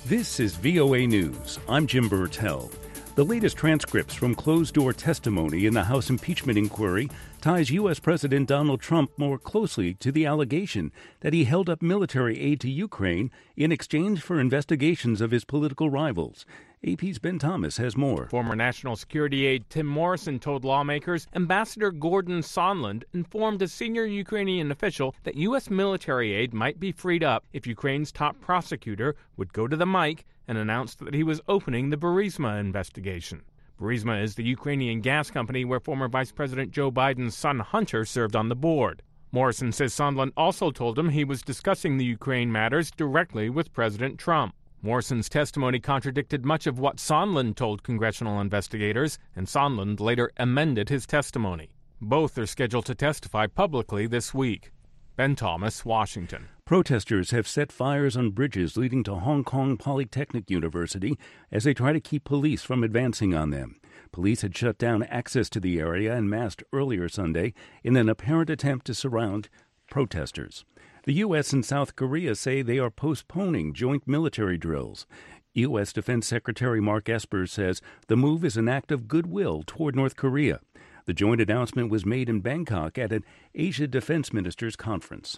This is VOA News. I'm Jim Burtell. The latest transcripts from closed-door testimony in the House impeachment inquiry ties U.S. President Donald Trump more closely to the allegation that he held up military aid to Ukraine in exchange for investigations of his political rivals. AP's Ben Thomas has more. Former National Security aide Tim Morrison told lawmakers Ambassador Gordon Sondland informed a senior Ukrainian official that U.S. military aid might be freed up if Ukraine's top prosecutor would go to the mic and announce that he was opening the Burisma investigation. Burisma is the Ukrainian gas company where former Vice President Joe Biden's son Hunter served on the board. Morrison says Sondland also told him he was discussing the Ukraine matters directly with President Trump. Morrison's testimony contradicted much of what Sondland told congressional investigators, and Sondland later amended his testimony. Both are scheduled to testify publicly this week. Ben Thomas, Washington. Protesters have set fires on bridges leading to Hong Kong Polytechnic University as they try to keep police from advancing on them. Police had shut down access to the area and massed earlier Sunday in an apparent attempt to surround protesters. The U.S. and South Korea say they are postponing joint military drills. U.S. Defense Secretary Mark Esper says the move is an act of goodwill toward North Korea. The joint announcement was made in Bangkok at an Asia Defense Ministers Conference.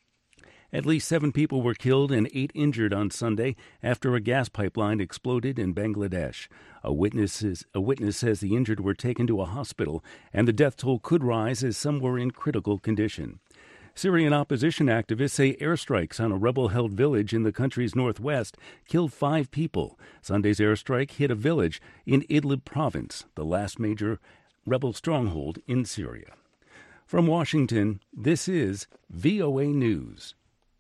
At least 7 people were killed and 8 injured on Sunday after a gas pipeline exploded in Bangladesh. A witness says the injured were taken to a hospital, and the death toll could rise as some were in critical condition. Syrian opposition activists say airstrikes on a rebel-held village in the country's northwest killed 5 people. Sunday's airstrike hit a village in Idlib province, the last major rebel stronghold in Syria. From Washington, this is VOA News.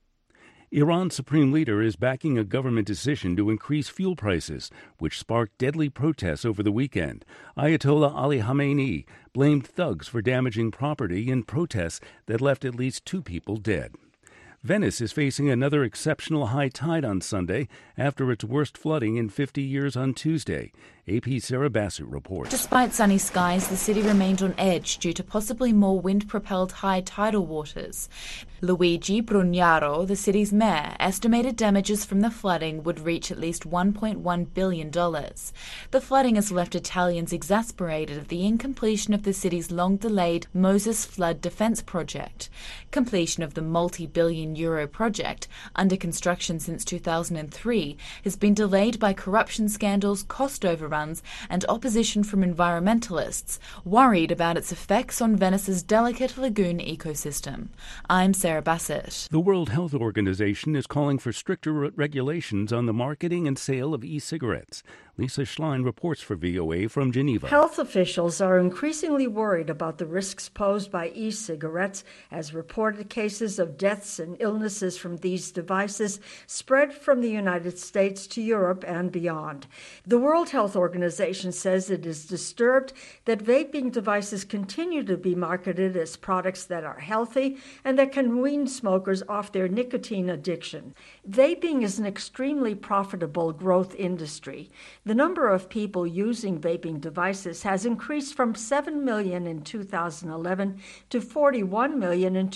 Iran's supreme leader is backing a government decision to increase fuel prices, which sparked deadly protests over the weekend. Ayatollah Ali Khamenei blamed thugs for damaging property in protests that left at least 2 people dead. Venice is facing another exceptional high tide on Sunday after its worst flooding in 50 years on Tuesday. AP's Sarah Bassett reports. Despite sunny skies, the city remained on edge due to possibly more wind-propelled high tidal waters. Luigi Brugnaro, the city's mayor, estimated damages from the flooding would reach at least $1.1 billion. The flooding has left Italians exasperated at the incompletion of the city's long-delayed Moses Flood Defense Project. Completion of the multi-billion euro project, under construction since 2003, has been delayed by corruption scandals, cost overruns, and opposition from environmentalists, worried about its effects on Venice's delicate lagoon ecosystem. I'm Sarah Bassett. The World Health Organization is calling for stricter regulations on the marketing and sale of e-cigarettes. Lisa Schlein reports for VOA from Geneva. Health officials are increasingly worried about the risks posed by e-cigarettes as reported cases of deaths and illnesses from these devices spread from the United States to Europe and beyond. The World Health Organization says it is disturbed that vaping devices continue to be marketed as products that are healthy and that can wean smokers off their nicotine addiction. Vaping is an extremely profitable growth industry. The number of people using vaping devices has increased from 7 million in 2011 to 41 million in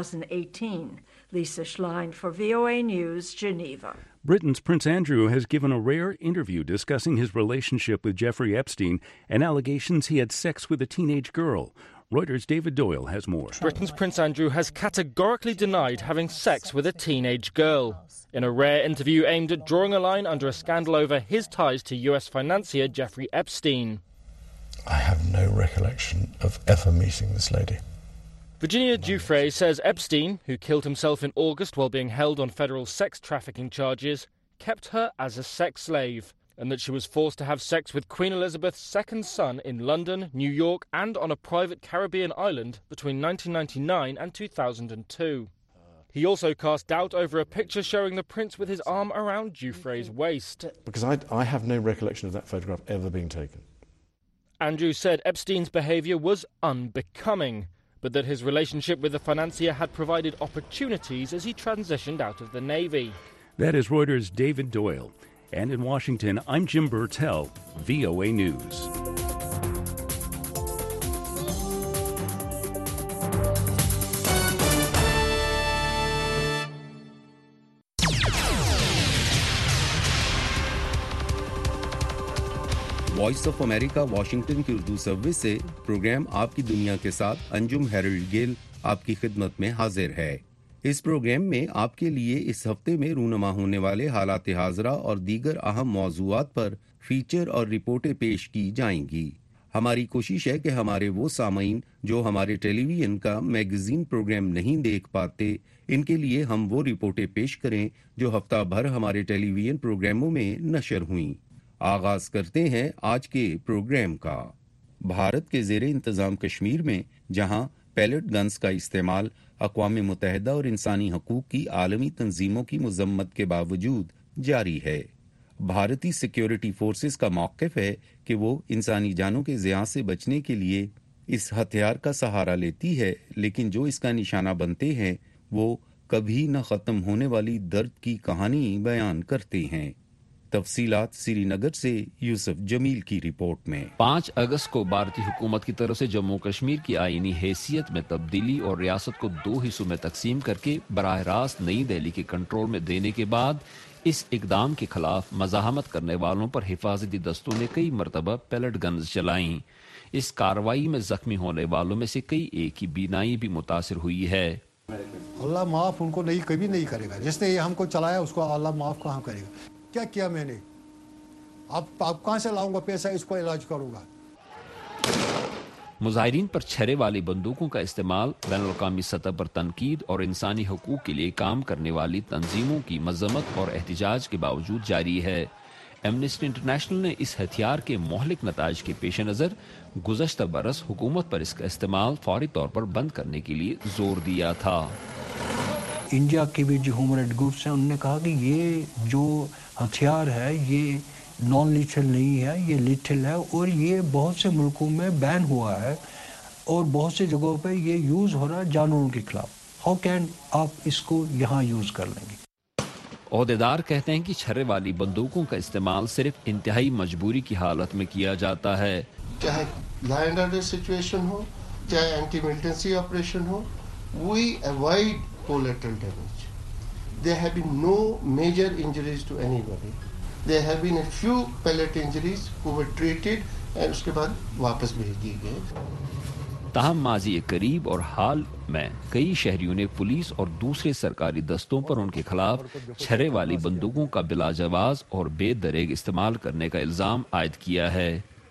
2018. Lisa Schlein for VOA News, Geneva. Britain's Prince Andrew has given a rare interview discussing his relationship with Jeffrey Epstein and allegations he had sex with a teenage girl. Reuters' David Doyle has more. Britain's Prince Andrew has categorically denied having sex with a teenage girl. In a rare interview aimed at drawing a line under a scandal over his ties to US financier Jeffrey Epstein. I have no recollection of ever meeting this lady. Virginia Giuffre says Epstein, who killed himself in August while being held on federal sex trafficking charges, kept her as a sex slave, and that she was forced to have sex with Queen Elizabeth's second son in London, New York, and on a private Caribbean island between 1999 and 2002. He also cast doubt over a picture showing the prince with his arm around Giuffre's waist. Because I have no recollection of that photograph ever being taken. Andrew said Epstein's behaviour was unbecoming, but that his relationship with the financier had provided opportunities as he transitioned out of the Navy. That is Reuters' David Doyle. And in Washington, I'm Jim Burtell, VOA News. Voice of America Washington کی Urdu service سے programme آپ کی دنیا کے ساتھ انجم Herald گل آپ کی خدمت میں حاضر ہے۔ اس پروگرام میں آپ کے لیے اس ہفتے میں رونما ہونے والے حالات حاضرہ اور دیگر اہم موضوعات پر فیچر اور رپورٹیں پیش کی جائیں گی۔ ہماری کوشش ہے کہ ہمارے وہ سامعین جو ہمارے ٹیلی ویژن کا میگزین پروگرام نہیں دیکھ پاتے، ان کے لیے ہم وہ رپورٹیں پیش کریں جو ہفتہ بھر ہمارے ٹیلی ویژن پروگراموں میں نشر ہوئیں۔ آغاز کرتے ہیں آج کے پروگرام کا۔ بھارت کے زیر انتظام کشمیر میں جہاں پیلٹ گنز کا استعمال اقوام متحدہ اور انسانی حقوق کی عالمی تنظیموں کی مذمت کے باوجود جاری ہے، بھارتی سیکیورٹی فورسز کا موقف ہے کہ وہ انسانی جانوں کے زیاں سے بچنے کے لیے اس ہتھیار کا سہارا لیتی ہے، لیکن جو اس کا نشانہ بنتے ہیں وہ کبھی نہ ختم ہونے والی درد کی کہانی بیان کرتے ہیں۔ تفصیلات سری نگر سے یوسف جمیل کی رپورٹ میں۔ 5 اگست کو بھارتی حکومت کی طرف سے جموں کشمیر کی آئینی حیثیت میں تبدیلی اور ریاست کو 2 حصوں میں تقسیم کر کے براہ راست نئی دہلی کے کنٹرول میں دینے کے بعد اس اقدام کے خلاف مزاحمت کرنے والوں پر حفاظتی دستوں نے کئی مرتبہ پیلٹ گنز چلائیں۔ اس کارروائی میں زخمی ہونے والوں میں سے کئی ایک کی بینائی بھی متاثر ہوئی ہے۔ اللہ معاف ان کو نہیں کبھی نہیں کرے گا، جس نے یہ ہم کو چلایا اس کو اللہ معاف کہاں کرے گا۔ کیا کیا میں نے؟ اب کہاں سے لاؤں گا پیسہ، اس کو علاج کروں گا۔ مظاہرین پر چھرے والی بندوقوں کا استعمال بین الاقوامی سطح پر تنقید اور انسانی حقوق کے لیے کام کرنے والی تنظیموں کی مذمت اور احتجاج کے باوجود جاری ہے۔ ایمنسٹی انٹرنیشنل نے اس ہتھیار کے مہلک نتائج کے پیش نظر گزشتہ برس حکومت پر اس کا استعمال فوری طور پر بند کرنے کے لیے زور دیا تھا۔ انڈیا کے بھی جو ہیومن رائٹ گروپس ہیں انہوں نے کہا کہ یہ جو ہتھیار ہے یہ نان لیتھل نہیں ہے، یہ لیتھل ہے، اور یہ بہت سے ملکوں میں بین ہوا ہے اور بہت سے جگہوں پہ یہ یوز ہو رہا ہے جانوروں کے خلاف۔ ہاؤ کین آپ اس کو یہاں یوز کر لیں گے؟ عہدیدار کہتے ہیں کہ چھرے والی بندوقوں کا استعمال صرف انتہائی مجبوری کی حالت میں کیا جاتا ہے، چاہے لینڈ آرڈر سچویشن ہو، چاہے اینٹی ملیٹنسی آپریشن ہو۔ We avoid collateral damage. There have been no major injuries to anybody. There have been a few pellet injuries who were treated and اس کے بعد واپس بھیج دیے گئے۔ تاہم ماضی قریب اور حال میں کئی شہریوں نے پولیس اور دوسرے سرکاری دستوں پر ان کے خلاف چھرے والی بندوقوں کا بلا جواز اور بے دریغ استعمال کرنے کا الزام عائد کیا ہے۔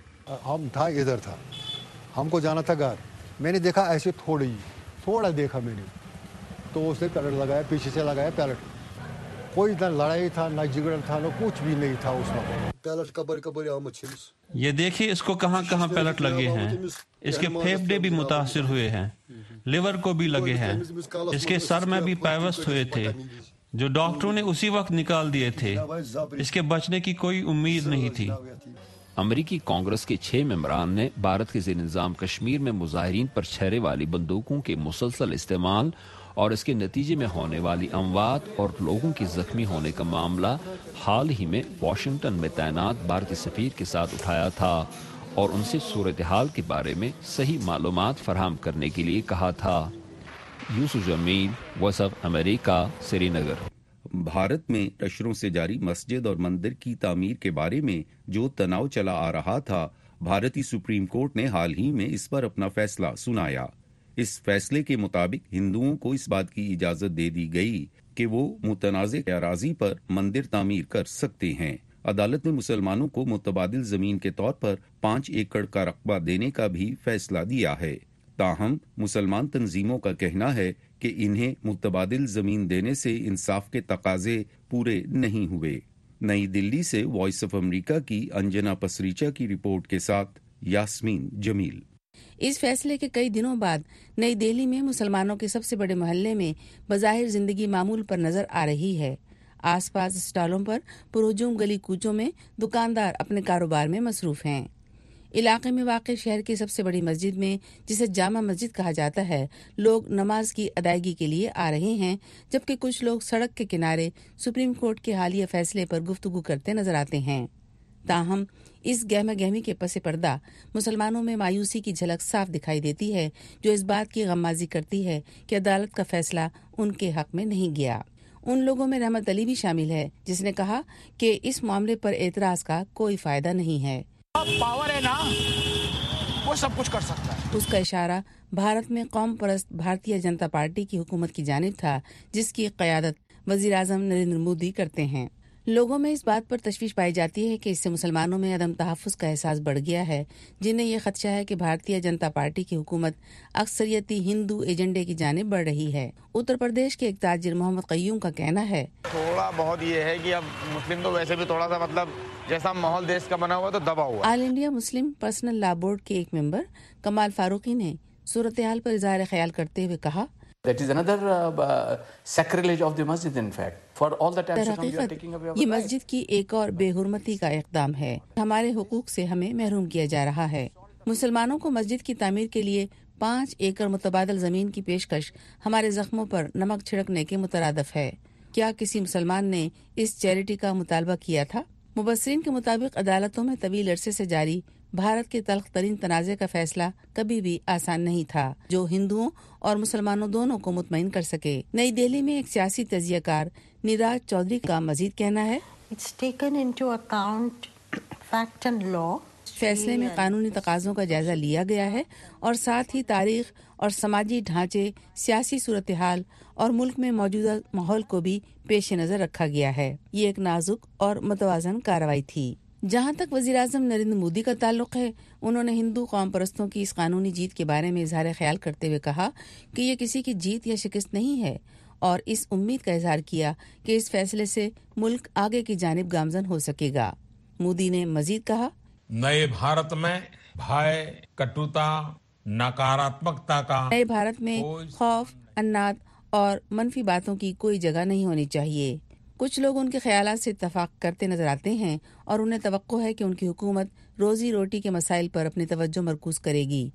ہم تھا ادھر تھا، ہم کو جانا تھا گھر، میں نے دیکھا ایسے تھوڑا دیکھا میں نے، تو اس نے پیلٹ لگایا، پیچھے سے لگایا پیلٹ۔ کوئی نہ لڑائی تھا نہ جگڑ تھا نہ کچھ بھی نہیں تھا اس وقت۔ پیلٹ کبر آمد چھمس، یہ دیکھیے اس کو کہاں کہاں پیلٹ لگے ہیں، اس کے پھیپھڑے بھی متاثر ہوئے ہیں، لیور کو بھی لگے ہیں، اس کے سر میں بھی پیوست ہوئے تھے جو ڈاکٹروں نے اسی وقت نکال دیے تھے، اس کے بچنے کی کوئی امید نہیں تھی۔ امریکی کانگریس کے 6 ممبران نے بھارت کے زیر نظام کشمیر میں مظاہرین پر چھرے والی بندوقوں کے مسلسل استعمال اور اس کے نتیجے میں ہونے والی اموات اور لوگوں کی زخمی ہونے کا معاملہ حال ہی میں واشنگٹن میں تعینات بھارتی سفیر کے ساتھ اٹھایا تھا اور ان سے صورتحال کے بارے میں صحیح معلومات فراہم کرنے کے لیے کہا تھا۔ Yusuf Jameel, voice of America, Srinagar. Bharat میں اشروں سے جاری مسجد اور مندر کی تعمیر کے بارے میں جو تناؤ چلا آ رہا تھا، بھارتی سپریم کورٹ نے حال ہی میں اس پر اپنا فیصلہ سنایا۔ اس فیصلے کے مطابق ہندوؤں کو اس بات کی اجازت دے دی گئی کہ وہ متنازع اراضی پر مندر تعمیر کر سکتے ہیں۔ عدالت نے مسلمانوں کو متبادل زمین کے طور پر 5 ایکڑ کا رقبہ دینے کا بھی فیصلہ دیا ہے۔ تاہم مسلمان تنظیموں کا کہنا ہے کہ انہیں متبادل زمین دینے سے انصاف کے تقاضے پورے نہیں ہوئے۔ نئی دلی سے وائس آف امریکہ کی انجنا پسریچا کی رپورٹ کے ساتھ یاسمین جمیل۔ اس فیصلے کے کئی دنوں بعد نئی دہلی میں مسلمانوں کے سب سے بڑے محلے میں بظاہر زندگی معمول پر نظر آ رہی ہے۔ آس پاس اسٹالوں پر پرہجوم گلی کوچوں میں دکاندار اپنے کاروبار میں مصروف ہیں۔ علاقے میں واقع شہر کی سب سے بڑی مسجد میں، جسے جامع مسجد کہا جاتا ہے، لوگ نماز کی ادائیگی کے لیے آ رہے ہیں، جبکہ کچھ لوگ سڑک کے کنارے سپریم کورٹ کے حالیہ فیصلے پر گفتگو کرتے نظر آتے ہیں۔ تاہم اس گہمہ گہمی کے پس پردہ مسلمانوں میں مایوسی کی جھلک صاف دکھائی دیتی ہے، جو اس بات کی غمازی کرتی ہے کہ عدالت کا فیصلہ ان کے حق میں نہیں گیا۔ ان لوگوں میں رحمت علی بھی شامل ہے، جس نے کہا کہ اس معاملے پر اعتراض کا کوئی فائدہ نہیں ہے۔ पावर है ना, वो सब कुछ कर सकता है। उसका इशारा भारत में कौम परस्त भारतीय जनता पार्टी की हुकूमत की जानिब था, जिसकी क़यादत वज़ीर आज़म नरेंद्र मोदी करते हैं। लोगों में इस बात पर तशवीश पाई जाती है कि इससे मुसलमानों में अदम तहफ़्फ़ुज़ का एहसास बढ़ गया है, जिन्हें यह खदशा है कि भारतीय जनता पार्टी की हुकूमत अक्सरियती हिंदू एजेंडे की जानिब बढ़ रही है। उत्तर प्रदेश के एक ताजिर मोहम्मद क़य्यूम का कहना है, थोड़ा बहुत ये है कि अब मुस्लिम तो वैसे भी थोड़ा सा मतलब जैसा माहौल देश का बना हुआ तो दबा हुआ। All India Muslim personal law board के एक मेंबर कमाल फारूकी ने सूरत हाल पर इज़हार ख्याल करते हुए कहा, That is another sacrilege of the masjid in fact. For all the times you are taking away our ये मस्जिद की एक और बेहुरमती का इक़दाम है। हमारे हुकूक से हमें महरूम किया जा रहा है। मुसलमानों को मस्जिद की तामीर के लिए 5 एकड़ मुतबादल ज़मीन की पेशकश हमारे जख्मों पर नमक छिड़कने के मुतरादफ है। क्या किसी मुसलमान ने इस चैरिटी का मुतालबा किया था? मुबस्सिरीन के मुताबिक अदालतों में तवील अरसे से जारी भारत के तल्ख तरीन तनाज़े का फैसला कभी भी आसान नहीं था, जो हिंदुओं और मुसलमानों दोनों को मुतमईन कर सके। नई दिल्ली में एक सियासी तजियाकार नीरज चौधरी का मजीद कहना है, It's taken into account fact and law. फैसले में कानूनी तकाज़ों का जायजा लिया गया है और साथ ही तारीख और समाजी ढांचे, सियासी सूरत हाल और मुल्क में मौजूदा माहौल को भी पेश नज़र रखा गया है। ये एक नाजुक और मुतवाज़न कार्रवाई थी। जहाँ तक वज़ीर आज़म नरेंद्र मोदी का ताल्लुक है, उन्होंने हिंदू कौम परस्तों की इस कानूनी जीत के बारे में इज़हार ख्याल करते हुए कहा कि ये किसी की जीत या शिकस्त नहीं है और इस उम्मीद का इज़हार किया कि इस फैसले से मुल्क आगे की जानिब गामजन हो सकेगा। मोदी ने मजीद कहा, नए भारत में भय, कटुता, नकारात्मकता का नए भारत में खौफ, अन्नाद और मनफी बातों की कोई जगह नहीं होनी चाहिए। कुछ लोग उनके ख्यालात से इत्तफाक करते नजर आते हैं और उन्हें तवक्को है कि उनकी हुकूमत रोजी रोटी के मसाइल पर अपनी तवज्जो मरकूज करेगी।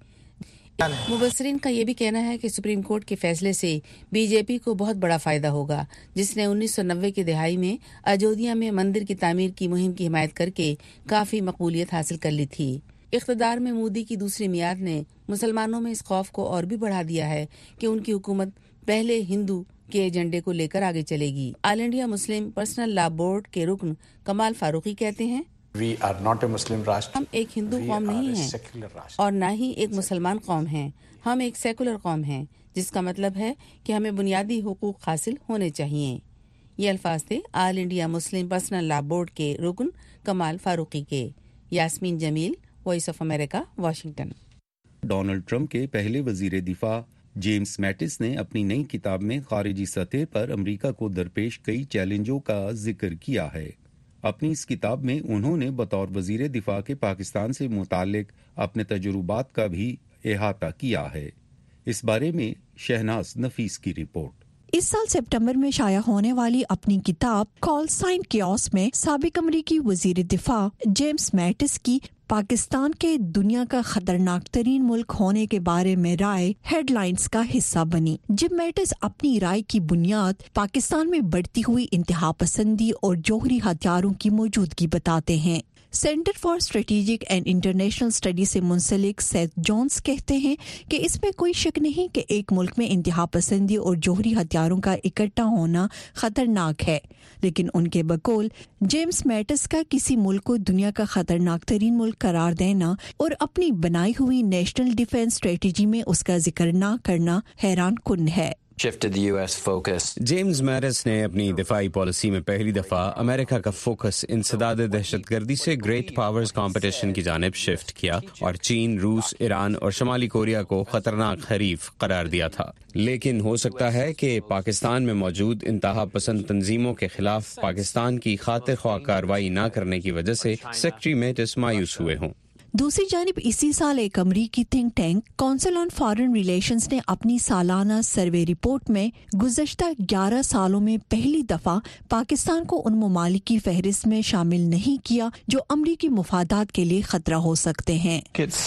मुबस्सिरीन का ये भी कहना है कि सुप्रीम कोर्ट के फैसले से बीजेपी को बहुत बड़ा फायदा होगा, जिसने 1990 की दिहाई में अयोध्या में मंदिर की तामीर की मुहिम की हिमायत करके काफी मकबूलियत हासिल कर ली थी। इख्तिदार में मोदी की दूसरी मियाद ने मुसलमानों में इस खौफ को और भी बढ़ा दिया है कि उनकी हुकूमत पहले हिंदू के एजेंडे को लेकर आगे चलेगी। All India Muslim personal law board के रुकन कमाल फारूकी कहते हैं, We are not a Muslim राष्ट्र। हम एक हिंदू कौम नहीं हैं और न ही एक मुसलमान कौम हैं। हम एक सेकुलर कौम हैं, जिसका मतलब है कि हमें बुनियादी हुकूक हासिल होने चाहिए। ये अल्फाज थे all India Muslim personal law board के रुकन कमाल फारूकी के। Yasmeen Jameel, voice of America, Washington. Donald Trump के पहले वजीर दिफा जेम्स मैटिस ने अपनी नई किताब में खारिजी सतह पर अमेरिका को दरपेश कई चैलेंजों का जिक्र किया है। अपनी इस किताब में उन्होंने बतौर वजीर दिफा के पाकिस्तान से मुतालिक अपने तजुर्बात का भी अहाता किया है। इस बारे में शहनाज नफीस की रिपोर्ट। इस साल सितंबर में शाया होने वाली अपनी किताब कॉल साइन कियोस में साबिक अमरीकी वजीर दिफा जेम्स मैटिस की पाकिस्तान के दुनिया का खतरनाक तरीन मुल्क होने के बारे में राय हेडलाइंस का हिस्सा बनी। जिम मैटिस अपनी राय की बुनियाद पाकिस्तान में बढ़ती हुई इंतहा पसंदी और जौहरी हथियारों की मौजूदगी बताते हैं। Centre for strategic and international study से मुंसलिक सेथ जोन्स कहते हैं कि इसमें कोई शक नहीं कि एक मुल्क में इंतहा पसंदी और जौहरी हथियारों का इकट्ठा होना खतरनाक है, लेकिन उनके बकौल जेम्स मैटिस का किसी मुल्क को दुनिया का खतरनाक तरीन मुल्क करार देना और अपनी बनाई हुई नेशनल डिफेंस स्ट्रेटेजी में उसका जिक्र न करना हैरान कुन है। जेम्स मैटिस ने अपनी दिफाई पॉलिसी में पहली दफा अमेरिका का फोकस इंसदाद दहशतगर्दी से ग्रेट पावर्स कंपटीशन की जानिब शिफ्ट किया और चीन, रूस, ईरान और शमाली कोरिया को खतरनाक हरीफ करार दिया था। लेकिन हो सकता है कि पाकिस्तान में मौजूद इंतहा पसंद तंजीमों के खिलाफ पाकिस्तान की खातिर ख्वाह कार्रवाई न करने की वजह से सेक्रेटरी मैटिस मायूस हुए हों। दूसरी जानिब इसी साल एक अमरीकी think tank council on foreign relations ने अपनी सालाना सर्वे रिपोर्ट में गुज़श्ता 11 सालों में पहली दफा पाकिस्तान को उन ममालिक की फहरिस्त में शामिल नहीं किया जो अमरीकी मुफादात के लिए खतरा हो सकते हैं।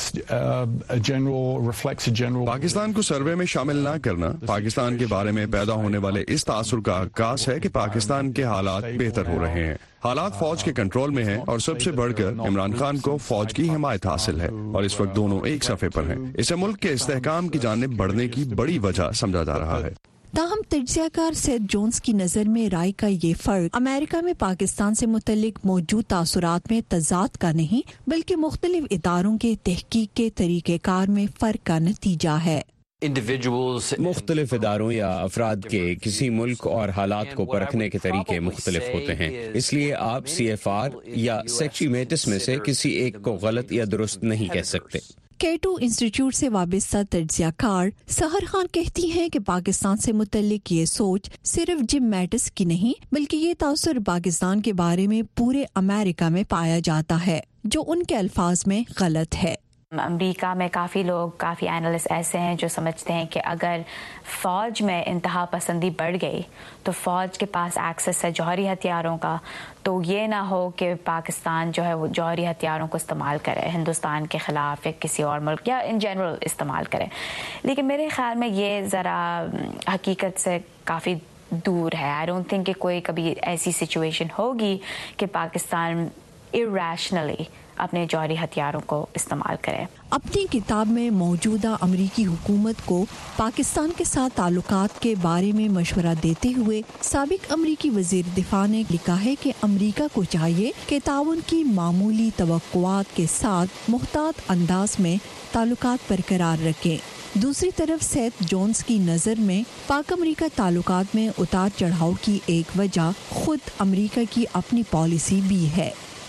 पाकिस्तान को सर्वे में शामिल न करना पाकिस्तान के बारे में पैदा होने वाले इस तासुर का अक्कास है कि पाकिस्तान के हालात बेहतर हो रहे हैं। हालात फौज के कंट्रोल में हैं और सबसे बढ़कर इमरान खान को फौज की हिमायत हासिल है और इस वक्त दोनों एक सफ़े पर हैं। इसे मुल्क के इस्तेहकाम की जानिब बढ़ने की बड़ी वजह समझा जा रहा है। تاہم تجزیہ کار سیتھ جونز کی نظر میں رائے کا یہ فرق امریکہ میں پاکستان سے متعلق موجود تاثرات میں تضاد کا نہیں بلکہ مختلف اداروں کے تحقیق کے طریقہ کار میں فرق کا نتیجہ ہے۔ مختلف اداروں یا افراد کے کسی ملک اور حالات کو پرکھنے کے طریقے مختلف ہوتے ہیں، اس لیے آپ CFR یا سیکچیمیٹس میں سے کسی ایک کو غلط یا درست نہیں کہہ سکتے۔ کیٹو انسٹیٹیوٹ سے وابستہ تجزیہ کار سحر خان کہتی ہیں کہ پاکستان سے متعلق یہ سوچ صرف جم میٹس کی نہیں بلکہ یہ تاثر پاکستان کے بارے میں پورے امریکہ میں پایا جاتا ہے، جو ان کے الفاظ میں غلط ہے۔ امریکہ میں کافی لوگ، کافی اینالسٹ ایسے ہیں جو سمجھتے ہیں کہ اگر فوج میں انتہا پسندی بڑھ گئی تو فوج کے پاس ایکسس ہے جوہری ہتھیاروں کا، تو یہ نہ ہو کہ پاکستان جو ہے وہ جوہری ہتھیاروں کو استعمال کرے ہندوستان کے خلاف یا کسی اور ملک یا ان جنرل استعمال کرے۔ لیکن میرے خیال میں یہ ذرا حقیقت سے کافی دور ہے۔ آئی ڈونٹ تھنک کہ کوئی کبھی ایسی سچویشن ہوگی کہ پاکستان irrationally اپنے جوہری ہتھیاروں کو استعمال کرے۔ اپنی کتاب میں موجودہ امریکی حکومت کو پاکستان کے ساتھ تعلقات کے بارے میں مشورہ دیتے ہوئے سابق امریکی وزیر دفاع نے لکھا ہے کہ امریکہ کو چاہیے کہ تعاون کی معمولی توقعات کے ساتھ محتاط انداز میں تعلقات برقرار رکھیں۔ دوسری طرف سیتھ جونز کی نظر میں پاک امریکہ تعلقات میں اتار چڑھاؤ کی ایک وجہ خود امریکہ کی اپنی پالیسی بھی ہے۔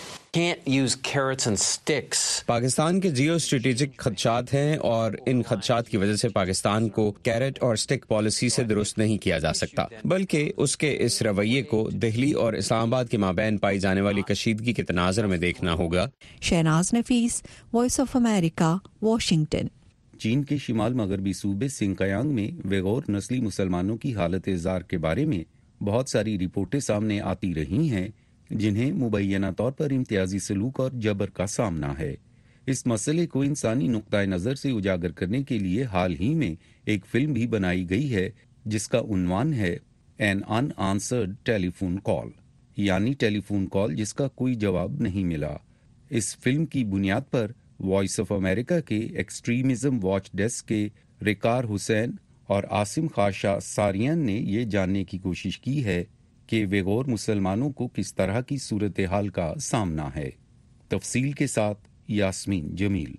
پاکستان کے جیو اسٹریٹجک خدشات ہیں اور ان خدشات کی وجہ سے پاکستان کو کیرٹ اور سٹک پالیسی سے درست نہیں کیا جا سکتا، بلکہ اس کے اس رویے کو دہلی اور اسلام آباد کے مابین پائی جانے والی کشیدگی کے تناظر میں دیکھنا ہوگا۔ Shahnaz Nafees, voice of America, Washington. چین کے شمال مغربی صوبے سنکیانگ میں ویغور نسلی مسلمانوں کی حالت زار کے بارے میں بہت ساری رپورٹیں سامنے آتی رہی ہیں جنہیں مبینہ طور پر امتیازی سلوک اور جبر کا سامنا ہے۔ اس مسئلے کو انسانی نقطۂ نظر سے اجاگر کرنے کے لیے حال ہی میں ایک فلم بھی بنائی گئی ہے جس کا عنوان ہے an unanswered telephone call, یعنی ٹیلی فون کال جس کا کوئی جواب نہیں ملا۔ اس فلم کی بنیاد پر وائس آف امریکہ کے ایکسٹریمزم واچ ڈیسک کے ریکار حسین اور عاصم خاشا ساریان نے یہ جاننے کی کوشش کی ہے کہ ویغور مسلمانوں کو کس طرح کی صورتحال کا سامنا ہے۔ تفصیل کے ساتھ یاسمین جمیل۔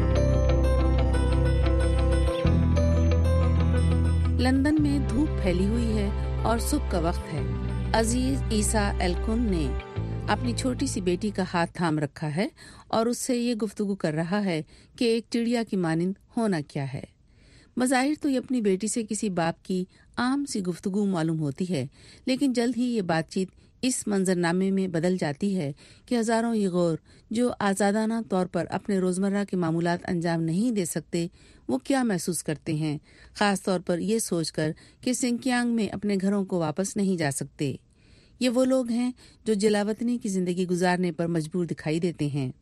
لندن میں دھوپ پھیلی ہوئی ہے اور صبح کا وقت ہے۔ عزیز عیسیٰ ایلکن نے اپنی چھوٹی سی بیٹی کا ہاتھ تھام رکھا ہے اور اس سے یہ گفتگو کر رہا ہے کہ ایک چڑیا کی مانند ہونا کیا ہے۔ بظاہر تو یہ اپنی بیٹی سے کسی باپ کی عام سی گفتگو معلوم ہوتی ہے، لیکن جلد ہی یہ بات چیت اس منظرنامے میں بدل جاتی ہے کہ ہزاروں ویغور جو آزادانہ طور پر اپنے روزمرہ کے معمولات انجام نہیں دے سکتے، وہ کیا محسوس کرتے ہیں، خاص طور پر یہ سوچ کر کہ سنکیانگ میں اپنے گھروں کو واپس نہیں جا سکتے۔ یہ وہ لوگ ہیں جو جلاوطنی کی زندگی گزارنے پر مجبور دکھائی دیتے ہیں۔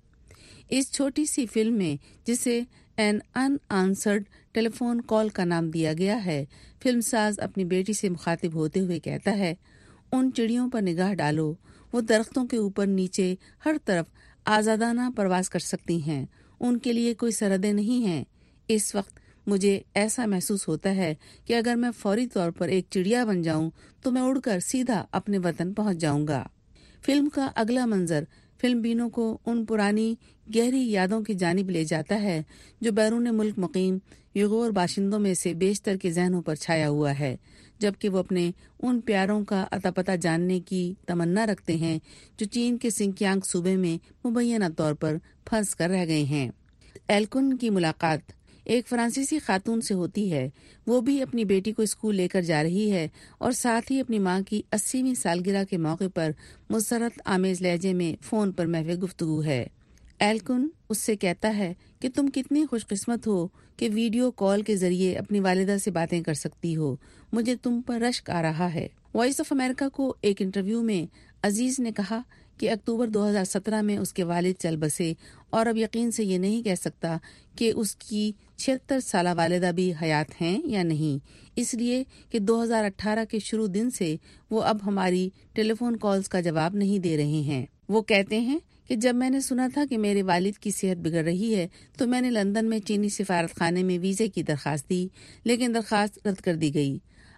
اس چھوٹی سی فلم میں جسے an unanswered telephone call کا نام دیا گیا ہے، فلم ساز اپنی بیٹی سے مخاطب ہوتے ہوئے کہتا ہے، ان چڑیوں پر نگاہ ڈالو، وہ درختوں کے اوپر نیچے ہر طرف آزادانہ پرواز کر سکتی ہیں، ان کے لیے کوئی سرحدیں نہیں ہیں۔ اس وقت مجھے ایسا محسوس ہوتا ہے کہ اگر میں فوری طور پر ایک چڑیا بن جاؤں تو میں اڑ کر سیدھا اپنے وطن پہنچ جاؤں گا۔ فلم کا اگلا منظر فلم بینوں کو ان پرانی گہری یادوں کی جانب لے جاتا ہے جو بیرون ملک مقیم ویغور باشندوں میں سے بیشتر کے ذہنوں پر چھایا ہوا ہے، جبکہ وہ اپنے ان پیاروں کا اتا پتہ جاننے کی تمنا رکھتے ہیں جو چین کے سنکیانگ صوبے میں مبینہ طور پر پھنس کر رہ گئے ہیں۔ ایلکن کی ملاقات ایک فرانسیسی خاتون سے ہوتی ہے، وہ بھی اپنی بیٹی کو اسکول لے کر جا رہی ہے اور ساتھ ہی اپنی ماں کی 80ویں سالگرہ کے موقع پر مسرت آمیز لہجے میں فون پر محو گفتگو ہے۔ ایلکن اس سے کہتا ہے کہ تم کتنی خوش قسمت ہو کہ ویڈیو کال کے ذریعے اپنی والدہ سے باتیں کر سکتی ہو، مجھے تم پر رشک آ رہا ہے۔ وائس آف امریکہ کو ایک انٹرویو میں عزیز نے کہا کہ اکتوبر 2017 میں اس کے والد چل بسے اور اب یقین سے یہ نہیں کہہ سکتا کہ اس کی 76 سالہ والدہ بھی حیات ہیں یا نہیں، اس لیے کہ 2018 کے شروع دن سے وہ اب ہماری ٹیلی فون کالز کا جواب نہیں دے رہے ہیں۔ وہ کہتے ہیں کہ جب میں نے سنا تھا کہ میرے والد کی صحت بگڑ رہی ہے تو میں نے لندن میں چینی سفارت خانے میں ویزے کی درخواست دی، لیکن درخواست رد کر دی گئی۔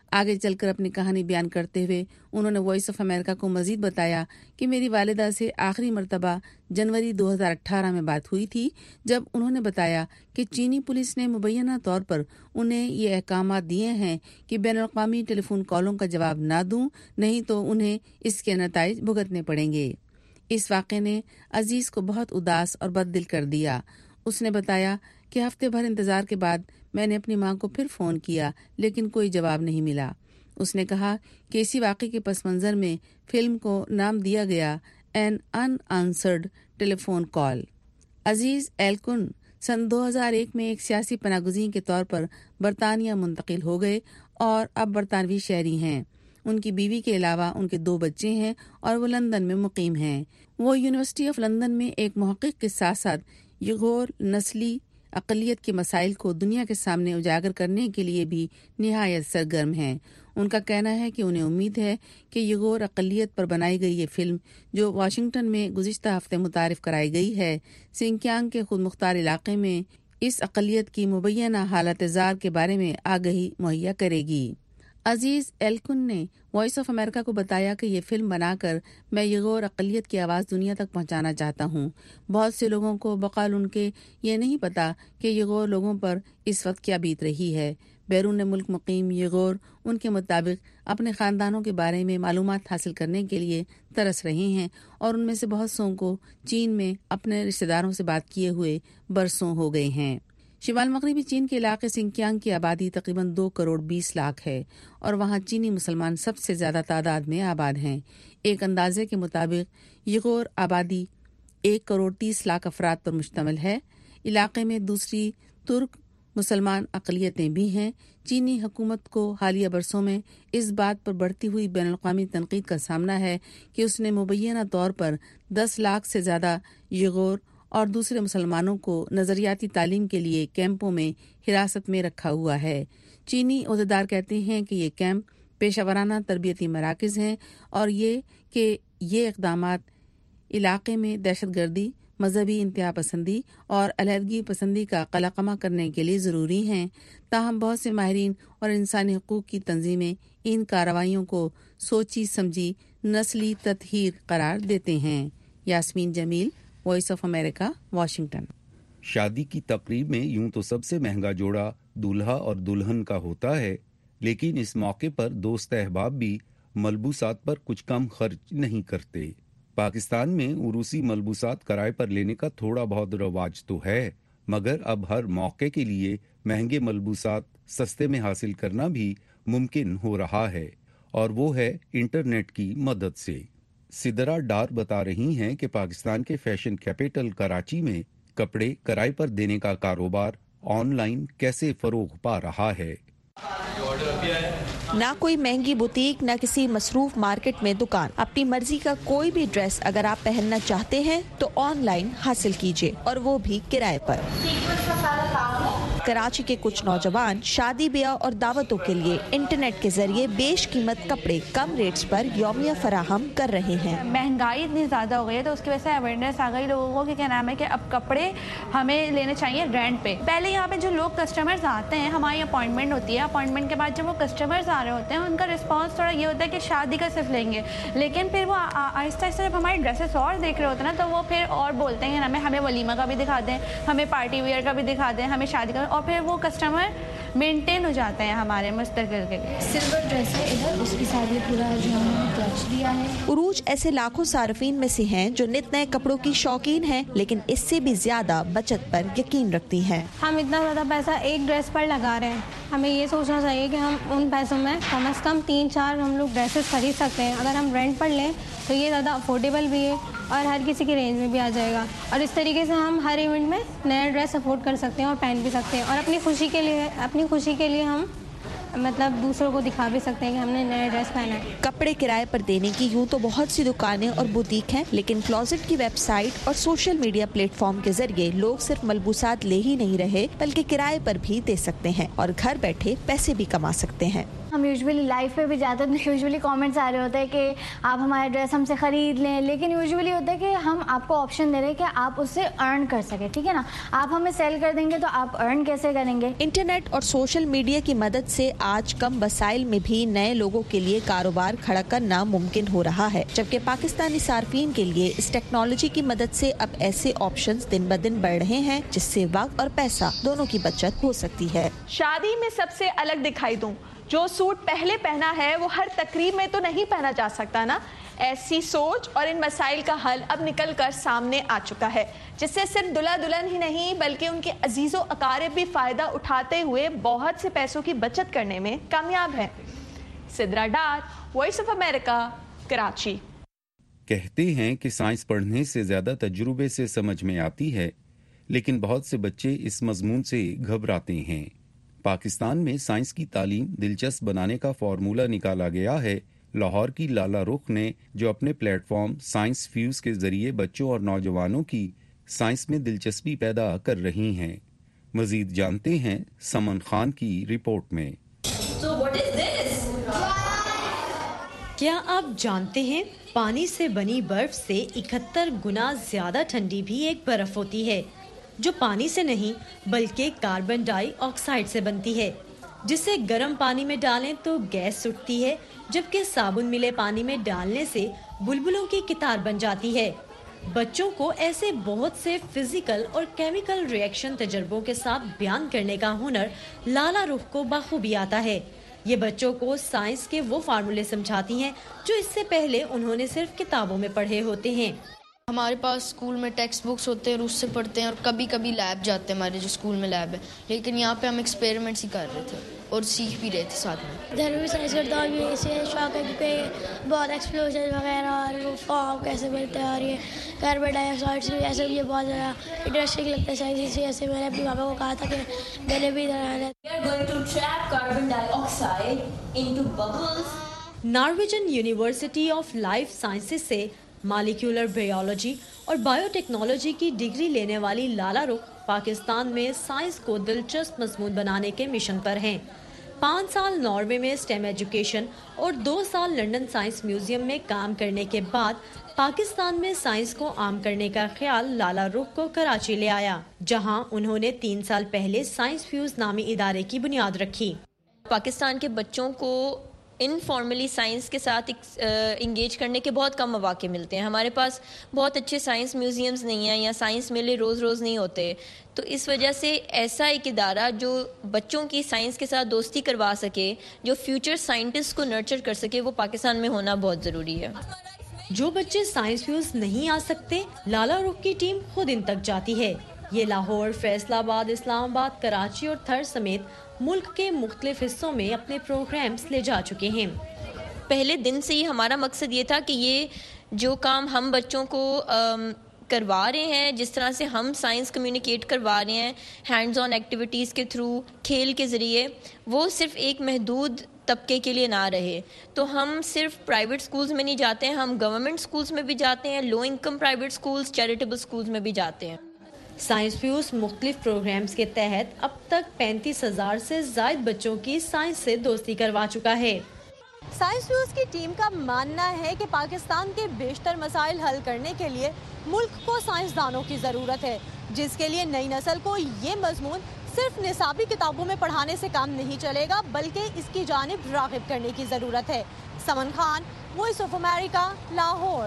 आगे चलकर अपनी कहानी बयान करते हुए उन्होंने वॉइस ऑफ अमेरिका को मजीद बताया कि मेरी वालिदा से आखिरी मरतबा जनवरी 2018 में बात हुई थी, जब उन्होंने बताया कि चीनी पुलिस ने मुबैना तौर पर उन्हें ये अहकामात दिए हैं कि बैनुल-अक़वामी टेलीफोन कॉलों का जवाब ना दूं, नहीं तो उन्हें इसके नताइज भुगतने पड़ेंगे। इस वाक़े ने अजीज को बहुत उदास और बददिल कर दिया। उसने बताया कि हफ्ते भर इंतजार के बाद मैंने अपनी मां को फिर फोन किया, लेकिन कोई जवाब नहीं मिला। उसने कहा कि इसी वाक़े के पस मंज़र में फिल्म को नाम दिया गया एन अनआंसर्ड टेलीफोन कॉल। अजीज एलकुन सन 2001 में एक सियासी पनागुज़ीन के तौर पर बरतानिया मुंतकिल हो गए और अब बरतानवी शहरी हैं। उनकी बीवी के अलावा उनके 2 बच्चे हैं और वो लंदन में मुकीम हैं। वो यूनिवर्सिटी ऑफ लंदन में एक मुहक़्क़िक़ के साथ साथ युगोर नस्ली अक़लियत के मसाइल को दुनिया के सामने उजागर करने के लिए भी निहायत सरगर्म हैं। उनका कहना है कि उन्हें उम्मीद है कि युगोर अक़लियत पर बनाई गई ये फिल्म, जो वाशिंगटन में गुज़िश्ता हफ्ते मुतारिफ कराई गई है, सिंकियांग के खुद मुख्तार इलाके में इस अक़लियत की मुबैना हालत ज़ार के बारे में आगही मुहैया करेगी। अजीज एलकुन ने वॉइस ऑफ अमेरिका को बताया कि ये फिल्म बनाकर मैं युगोर अक़लियत की आवाज़ दुनिया तक पहुंचाना चाहता हूं। बहुत से लोगों को बक़ौल उनके ये नहीं पता कि युगोर लोगों पर इस वक्त क्या बीत रही है। बैरून मुल्क मुकीम युगोर उनके मुताबिक अपने ख़ानदानों के बारे में मालूमात हासिल करने के लिए तरस रहे हैं और उनमें से बहुत सौ को चीन में अपने रिश्तेदारों से बात किए हुए बरसों हो गए हैं। शिमाल मगरबी चीन के इलाके सिंकियांग की आबादी तकरीबन 2 करोड़ 20 लाख है और वहाँ चीनी मुसलमान सबसे ज़्यादा तादाद में आबाद हैं। एक अंदाजे के मुताबिक युगोर आबादी 1 करोड़ 30 लाख अफराद पर मुश्तमिल है। इलाके में दूसरी तुर्क मुसलमान अक़लियतें भी हैं। चीनी हुकूमत को हालिया बरसों में इस बात पर बढ़ती हुई बैनुल-अक़वामी तनकीद का सामना है कि उसने मुबैना तौर पर 10 लाख से ज़्यादा युगोर और दूसरे मुसलमानों को नज़रियाती तालीम के लिए कैंपों में हिरासत में रखा हुआ है। चीनी ओहदेदार कहते हैं कि ये कैंप पेशावराना तरबियती मराकज़ हैं और ये इक़दामात इलाके में दहशतगर्दी, मजहबी इंतहा पसंदी और अलहदगी पसंदी का कलाकमा करने के लिए ज़रूरी हैं। ताहम बहुत से माहिरीन और इंसानी हकूक़ की तंजीमें इन कार्रवाइयों को सोची समझी नस्ली तत्हीर करार देते हैं। Yasmeen Jameel, voice of America, Washington. शादी की तकरीब में यूं तो सबसे महंगा जोड़ा दूल्हा और दुल्हन का होता है, लेकिन इस मौके पर दोस्त अहबाब भी मलबूसात पर कुछ कम खर्च नहीं करते। पाकिस्तान में उरूसी मलबूसात किराए पर लेने का थोड़ा बहुत रवाज तो है, मगर अब हर मौके के लिए महंगे मलबूसात सस्ते में हासिल करना भी मुमकिन हो रहा है, और वो है इंटरनेट की मदद से। सिदरा डार बता रही हैं कि पाकिस्तान के फैशन कैपिटल कराची में कपड़े किराए पर देने का कारोबार ऑनलाइन कैसे फरोग पा रहा है। ना कोई महंगी बुटीक, ना किसी मसरूफ मार्केट में दुकान। अपनी मर्जी का कोई भी ड्रेस अगर आप पहनना चाहते हैं तो ऑनलाइन हासिल कीजिए, और वो भी किराए पर। कराची के कुछ नौजवान शादी ब्याह और दावतों के लिए इंटरनेट के जरिए बेशकीमत कपड़े कम रेट्स पर यौमिया फराहम कर रहे हैं। महंगाई इतनी ज़्यादा हो गई है तो उसकी वजह से अवेयरनेस आ गई लोगों को कि क्या नाम है कि अब कपड़े हमें लेने चाहिए रेंट पे। पहले यहाँ पे जो लोग कस्टमर्स आते हैं, हमारी अपॉइंटमेंट होती है, अपॉइंटमेंट के बाद जब वो कस्टमर्स आ रहे होते हैं उनका रिस्पॉन्स थोड़ा ये होता है कि शादी का सिर्फ लेंगे, लेकिन फिर वो आहिस्ता आहिस्ता जब हमारी ड्रेसेस और देख रहे होते हैं ना, तो वो फिर और बोलते हैं ना हमें वलीमा का भी दिखा दें, हमें पार्टी वेयर का भी दिखा दें, हमें शादी का, और फिर वो कस्टमर मेंटेन हो जाते हैं हमारे मुस्तकिल के लिए। सिल्वर ड्रेस है इधर, उसके साथ ये पूरा जो हमने टच दिया है। उरूज ऐसे लाखों सार्फिन में से हैं जो नित नए कपड़ों की शौकीन हैं, लेकिन इससे भी ज्यादा बचत पर यकीन रखती हैं। हम इतना ज्यादा पैसा एक ड्रेस पर लगा रहे हैं, हमें ये सोचना चाहिए कि हम उन पैसों में कम से कम 3-4 हम लोग ड्रेसेस खरीद सकते हैं। अगर हम रेंट पर लें तो ये ज़्यादा अफोर्डेबल भी है और हर किसी की रेंज में भी आ जाएगा, और इस तरीके से हम हर इवेंट में नया ड्रेस अफोर्ड कर सकते हैं और पहन भी सकते हैं, और अपनी खुशी के लिए हम मतलब दूसरों को दिखा भी सकते हैं कि हमने नया ड्रेस पहना है। कपड़े किराए पर देने की यूँ तो बहुत सी दुकानें और बुटीक हैं, लेकिन क्लोजेट की वेबसाइट और सोशल मीडिया प्लेटफॉर्म के जरिए लोग सिर्फ मलबूसात ले ही नहीं रहे, बल्कि किराए पर भी दे सकते हैं और घर बैठे पैसे भी कमा सकते हैं। ہم یوزولی لائف پہ بھی جاتے ہیں تو یوزولی کامنٹس آ رہے ہوتے ہیں کہ آپ ہمارا ڈریس ہم سے خرید لیں, لیکن یوزولی ہوتا ہے کہ ہم آپ کو آپشن دے رہے ہیں کہ آپ اس سے ارن کر سکیں, ٹھیک ہے نا. آپ ہمیں سیل کر دیں گے تو آپ ارن کیسے کریں گے؟ انٹرنیٹ اور سوشل میڈیا کی مدد سے آج کم وسائل میں بھی نئے لوگوں کے لیے کاروبار کھڑا کرنا ممکن ہو رہا ہے, جبکہ پاکستانی صارفین کے لیے اس ٹیکنالوجی کی مدد سے اب ایسے آپشنز دن بدن بڑھ رہے ہیں جس سے وقت اور پیسہ دونوں کی بچت ہو سکتی ہے. شادی میں سب سے الگ دکھائی دوں, جو سوٹ پہلے پہنا ہے وہ ہر تقریب میں تو نہیں پہنا جا سکتا نا. ایسی سوچ اور ان مسائل کا حل اب نکل کر سامنے آ چکا ہے, جس سے صرف دلہا دلہن ہی نہیں بلکہ ان کے عزیز و اقارب بھی فائدہ اٹھاتے ہوئے بہت سے پیسوں کی بچت کرنے میں کامیاب ہیں. Sidra Dar, voice of America, Karachi. کہتے ہیں کہ سائنس پڑھنے سے زیادہ تجربے سے سمجھ میں آتی ہے, لیکن بہت سے بچے اس مضمون سے گھبراتے ہیں. پاکستان میں سائنس کی تعلیم دلچسپ بنانے کا فارمولہ نکالا گیا ہے. لاہور کی لالا رخ نے جو اپنے پلیٹ فارم سائنس فیوز کے ذریعے بچوں اور نوجوانوں کی سائنس میں دلچسپی پیدا کر رہی ہیں. مزید جانتے ہیں سمن خان کی رپورٹ میں. کیا آپ جانتے ہیں پانی سے بنی برف سے 71 گنا زیادہ ٹھنڈی بھی ایک برف ہوتی ہے, جو پانی سے نہیں بلکہ کاربن ڈائی آکسائڈ سے بنتی ہے, جسے گرم پانی میں ڈالیں تو گیس اٹھتی ہے, جبکہ صابن ملے پانی میں ڈالنے سے بلبلوں کی قطار بن جاتی ہے. بچوں کو ایسے بہت سے فزیکل اور کیمیکل ری ایکشن تجربوں کے ساتھ بیان کرنے کا ہنر لالا رخ کو بخوبی آتا ہے. یہ بچوں کو سائنس کے وہ فارمولے سمجھاتی ہیں جو اس سے پہلے انہوں نے صرف کتابوں میں پڑھے ہوتے ہیں. ہمارے پاس اسکول میں ٹیکسٹ بکس ہوتے ہیں اور اس سے پڑھتے ہیں, اور کبھی کبھی لیب جاتے ہیں ہمارے جو اسکول میں لیب ہے, لیکن یہاں پہ ہم ایکسپیریمنٹس ہی کر رہے تھے اور سیکھ بھی رہے تھے ساتھ میں. گھر میں سائنس کرتا ہوں, یہ اسے شوق ہے کیونکہ بہت ایکسپلوژن وغیرہ اور وہ فارم کیسے بنتے ہیں اور یہ کاربن ڈائی آکسائڈ سے ایسے بھی بہت زیادہ انٹرسٹنگ لگتا ہے سائنس. اسی وجہ سے میں نے اپنے پاپا کو کہا تھا کہ میں نے بھی Norwegian university of life sciences سے مالیکولر بائیولوجی اور بائیو ٹیکنالوجی کی ڈگری لینے والی لالا رخ پاکستان میں سائنس کو دلچسپ مضمون بنانے کے مشن پر ہیں. 5 سال ناروے میں اسٹیم ایجوکیشن اور 2 سال لنڈن سائنس میوزیم میں کام کرنے کے بعد پاکستان میں سائنس کو عام کرنے کا خیال لالا رخ کو کراچی لے آیا, جہاں انہوں نے 3 سال پہلے سائنس فیوز نامی ادارے کی بنیاد رکھی. پاکستان کے بچوں کو انفارملی سائنس کے ساتھ انگیج کرنے کے بہت کم مواقع ملتے ہیں. ہمارے پاس بہت اچھے سائنس میوزیمز نہیں ہیں یا سائنس میلے روز روز نہیں ہوتے, تو اس وجہ سے ایسا ایک ادارہ جو بچوں کی سائنس کے ساتھ دوستی کروا سکے, جو فیوچر سائنٹسٹ کو نرچر کر سکے, وہ پاکستان میں ہونا بہت ضروری ہے. جو بچے سائنس فیوز نہیں آ سکتے, لالا رخ کی ٹیم خود ان تک جاتی ہے. یہ لاہور, فیصل آباد, اسلام آباد, کراچی اور تھر سمیت ملک کے مختلف حصوں میں اپنے پروگرامز لے جا چکے ہیں. پہلے دن سے ہی ہمارا مقصد یہ تھا کہ یہ جو کام ہم بچوں کو کروا رہے ہیں, جس طرح سے ہم سائنس کمیونیکیٹ کروا رہے ہیں ہینڈز آن ایکٹیویٹیز کے تھرو, کھیل کے ذریعے, وہ صرف ایک محدود طبقے کے لیے نہ رہے. تو ہم صرف پرائیویٹ سکولز میں نہیں جاتے ہیں, ہم گورنمنٹ سکولز میں بھی جاتے ہیں, low income private schools, charitable schools میں بھی جاتے ہیں. سائنس فیوز مختلف پروگرامز کے تحت اب تک 35,000 سے زائد بچوں کی سائنس سے دوستی کروا چکا ہے. سائنس فیوز کی ٹیم کا ماننا ہے کہ پاکستان کے بیشتر مسائل حل کرنے کے لیے ملک کو سائنسدانوں کی ضرورت ہے, جس کے لیے نئی نسل کو یہ مضمون صرف نصابی کتابوں میں پڑھانے سے کام نہیں چلے گا, بلکہ اس کی جانب راغب کرنے کی ضرورت ہے. Saman Khan, voice of America, Lahore.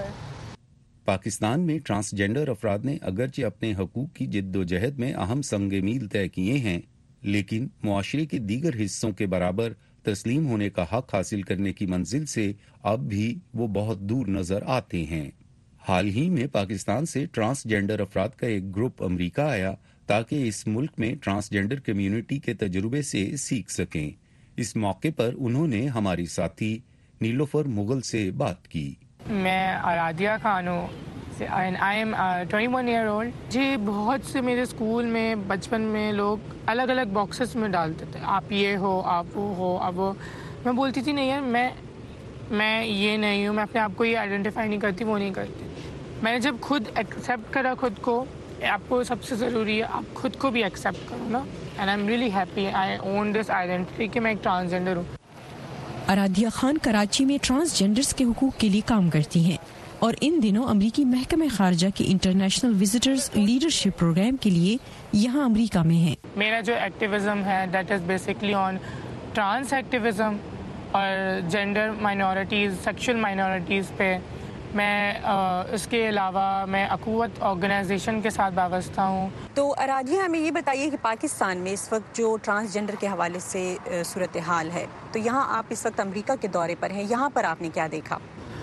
Pakistan میں ٹرانسجینڈر افراد نے اگرچہ اپنے حقوق کی جد و جہد میں اہم سنگ میل طے کیے ہیں, لیکن معاشرے کے دیگر حصوں کے برابر تسلیم ہونے کا حق حاصل کرنے کی منزل سے اب بھی وہ بہت دور نظر آتے ہیں. حال ہی میں پاکستان سے ٹرانسجینڈر افراد کا ایک گروپ امریکہ آیا تاکہ اس ملک میں ٹرانسجینڈر کمیونٹی کے تجربے سے سیکھ سکیں. اس موقع پر انہوں نے ہماری ساتھی نیلوفر مغل سے بات کی. میں ارادیہ خان ہوں, آئی ایم 21 ایئر اولڈ. جی, بہت سے میرے اسکول میں بچپن میں لوگ الگ الگ باکسز میں ڈالتے تھے, آپ یہ ہو, آپ وہ ہو. اب میں بولتی تھی نہیں یار, میں یہ نہیں ہوں, میں اپنے آپ کو یہ آئیڈینٹیفائی نہیں کرتی, وہ نہیں کرتی. میں نے جب خود ایکسیپٹ کرا خود کو, آپ کو سب سے ضروری ہے آپ خود کو بھی ایکسیپٹ کرو نا. And I am really happy, I own this identity کہ میں ایک ٹرانسجینڈر ہوں. ارادھیہ خان کراچی میں ٹرانسجینڈرز کے حقوق کے لیے کام کرتی ہیں اور ان دنوں امریکی محکمہ خارجہ کے انٹرنیشنل وزٹرز لیڈرشپ پروگرام کے لیے یہاں امریکہ میں ہیں. میرا جو ایکٹیویزم ہے that is basically on trans activism اور جینڈر مائنورٹیز، سیکشل مائنورٹیز پہ. میں اس کے علاوہ میں اخوت آرگنائزیشن کے ساتھ وابستہ ہوں. تو ارادھیہ ہمیں یہ بتائیے کہ پاکستان میں اس وقت جو ٹرانسجینڈر کے حوالے سے صورتحال ہے، تو یہاں آپ اس وقت امریکہ کے دورے پر ہیں، یہاں پر آپ نے کیا دیکھا؟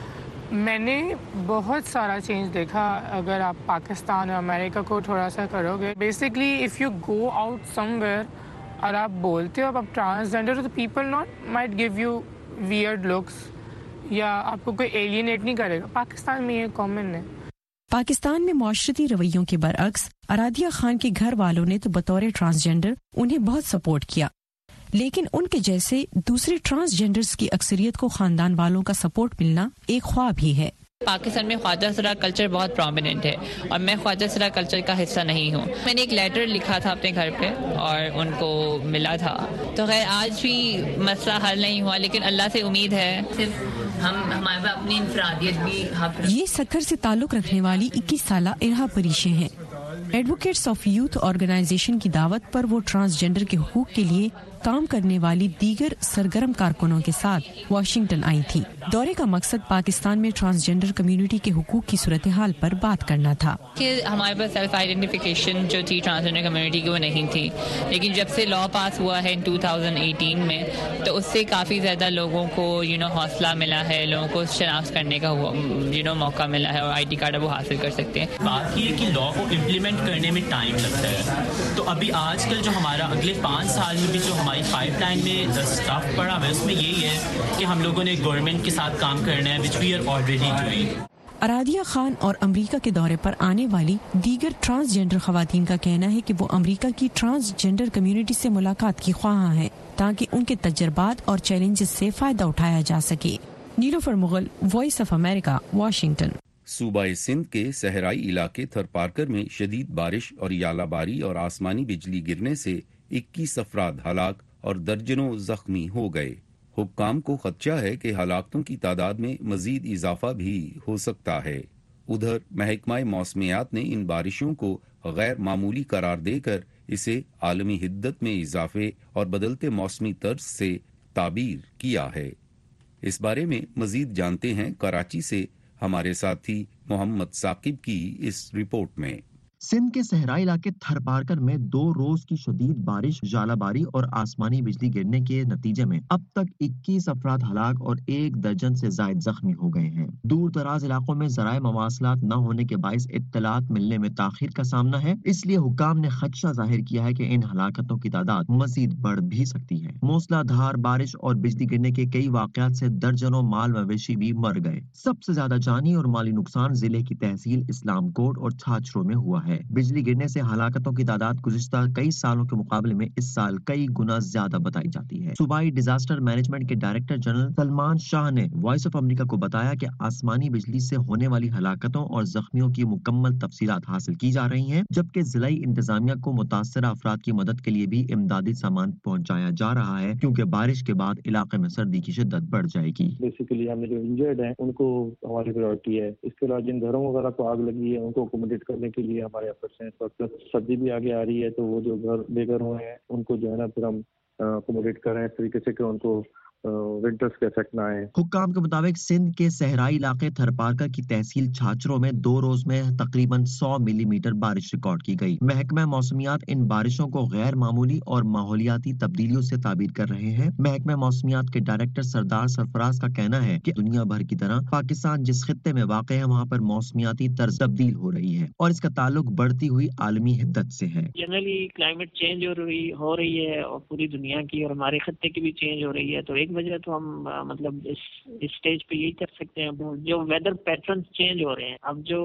میں نے بہت سارا چینج دیکھا. اگر آپ پاکستان اور امریکہ کو تھوڑا سا کرو گے، basically if you go out somewhere اور آپ بولتے ہو اب ٹرانسجینڈر، تو people not might give you weird looks یا آپ کو کوئی ایلینیٹ نہیں کرے گا. پاکستان میں یہ کامن ہے. پاکستان میں معاشرتی رویوں کے برعکس ارادھیہ خان کے گھر والوں نے تو بطور ٹرانسجینڈر انہیں بہت سپورٹ کیا، لیکن ان کے جیسے دوسرے ٹرانسجینڈرز کی اکثریت کو خاندان والوں کا سپورٹ ملنا ایک خواب ہی ہے. پاکستان میں خواجہ سرا کلچر بہت پرومیننٹ ہے اور میں خواجہ سرا کلچر کا حصہ نہیں ہوں. میں نے ایک لیٹر لکھا تھا اپنے گھر پہ اور ان کو ملا تھا. تو خیر آج بھی مسئلہ حل نہیں ہوا، لیکن اللہ سے امید ہے صرف ہمارے پاس اپنی انفرادیت بھی حق. یہ سکھر سے تعلق رکھنے والی 21 سالہ ارہا پریشے ہیں. ایڈوکیٹس آف یوتھ آرگنائزیشن کی دعوت پر وہ ٹرانسجینڈر کے حقوق کے لیے کام کرنے والی دیگر سرگرم کارکنوں کے ساتھ واشنگٹن آئی تھی. دورے کا مقصد پاکستان میں ٹرانسجینڈر کمیونٹی کے حقوق کی صورتحال پر بات کرنا تھا. کہ ہمارے پاس سیلف آئیڈینٹیفیکیشن جو تھی ٹرانسجینڈر کمیونٹی کی وہ نہیں تھی، لیکن جب سے لا پاس ہوا ہے 2018 میں تو اس سے کافی زیادہ لوگوں کو حوصلہ ملا ہے، لوگوں کو شناخت کرنے کا موقع ملا ہے اور آئی ڈی کارڈ اب وہ حاصل کر سکتے ہیں. بات یہ ہے کہ لا کو امپلیمنٹ کرنے میں ٹائم لگتا ہے. تو ابھی آج کل جو ہمارا اگلے 5 سال میں بھی جو ہماری پائپ لائن میں اسٹاف پڑا ہوا ہے، اس میں یہی ہے کہ ہم لوگوں نے گورنمنٹ کے ساتھ کام کرنا ہے، which we are already doing. Aradhya Khan اور امریکہ کے دورے پر آنے والی دیگر ٹرانسجینڈر خواتین کا کہنا ہے کہ وہ امریکہ کی ٹرانسجینڈر کمیونٹی سے ملاقات کی خواہاں ہیں تاکہ ان کے تجربات اور چیلنجز سے فائدہ اٹھایا جا سکے. Nilofar Mughal, voice of America, Washington. صوبہ سندھ کے صحرائی علاقے تھرپارکر میں شدید بارش اور یالہ باری اور آسمانی بجلی گرنے سے 21 افراد ہلاک اور درجنوں زخمی ہو گئے. حکام کو خدشہ ہے کہ ہلاکتوں کی تعداد میں مزید اضافہ بھی ہو سکتا ہے. ادھر محکمہ موسمیات نے ان بارشوں کو غیر معمولی قرار دے کر اسے عالمی حدت میں اضافے اور بدلتے موسمی طرز سے تعبیر کیا ہے. اس بارے میں مزید جانتے ہیں کراچی سے ہمارے ساتھی محمد ثاقب کی اس رپورٹ میں. سندھ کے صحرائی علاقے تھرپارکر میں 2 روز کی شدید بارش، ژالہ باری اور آسمانی بجلی گرنے کے نتیجے میں اب تک 21 افراد ہلاک اور 1 درجن سے زائد زخمی ہو گئے ہیں. دور دراز علاقوں میں ذرائع مواصلات نہ ہونے کے باعث اطلاعات ملنے میں تاخیر کا سامنا ہے. اس لیے حکام نے خدشہ ظاہر کیا ہے کہ ان ہلاکتوں کی تعداد مزید بڑھ بھی سکتی ہے. موسلا دھار بارش اور بجلی گرنے کے کئی واقعات سے درجنوں مال مویشی بھی مر گئے. سب سے زیادہ جانی اور مالی نقصان ضلع کی تحصیل اسلام کوٹ اور چھاچروں میں ہوا ہے. بجلی گرنے سے ہلاکتوں کی تعداد گزشتہ کئی سالوں کے مقابلے میں اس سال کئی گنا زیادہ بتائی جاتی ہے. صوبائی ڈیزاسٹر مینجمنٹ کے ڈائریکٹر جنرل سلمان شاہ نے وائس آف امریکہ کو بتایا کہ آسمانی بجلی سے ہونے والی ہلاکتوں اور زخمیوں کی مکمل تفصیلات حاصل کی جا رہی ہیں، جبکہ ضلعی انتظامیہ کو متاثرہ افراد کی مدد کے لیے بھی امدادی سامان پہنچایا جا رہا ہے، کیونکہ بارش کے بعد علاقے میں سردی کی شدت بڑھ جائے گی. بیسیکلی ہمیں جو انجرڈ ہیں ان کو ہماری پرائورٹی ہے. اس کے علاوہ جن گھروں وغیرہ کو آگ لگی ہے ان کو اکوموڈیٹ کرنے کے لیے ہمارے ایفرٹس ہیں. اس وقت سردی بھی آگے آ رہی ہے تو وہ جو گھر بے گھر ہوئے ہیں ان کو جو ہے نا پھر ہم اکوموڈیٹ کر رہے ہیں اس طریقے سے کہ ان کو ونٹرز کے افیکٹ نہ آئے. حکام کے مطابق سندھ کے صحرائی علاقے تھرپارکر کی تحصیل چھاچروں میں 2 روز میں تقریباً 100 ملی میٹر بارش ریکارڈ کی گئی. محکمہ موسمیات ان بارشوں کو غیر معمولی اور ماحولیاتی تبدیلیوں سے تعبیر کر رہے ہیں. محکمہ موسمیات کے ڈائریکٹر سردار سرفراز کا کہنا ہے کہ دنیا بھر کی طرح پاکستان جس خطے میں واقع ہے وہاں پر موسمیاتی طرز تبدیل ہو رہی ہے اور اس کا تعلق بڑھتی ہوئی عالمی حدت سے ہے. جنرلی کلائمیٹ چینج ہو رہی ہے اور پوری دنیا کی اور ہمارے خطے کی بھی چینج ہو رہی ہے. تو ایک وجہ تو ہم مطلب اس اسٹیج پہ یہی کر سکتے ہیں جو ویدر پیٹرن چینج ہو رہے ہیں. اب جو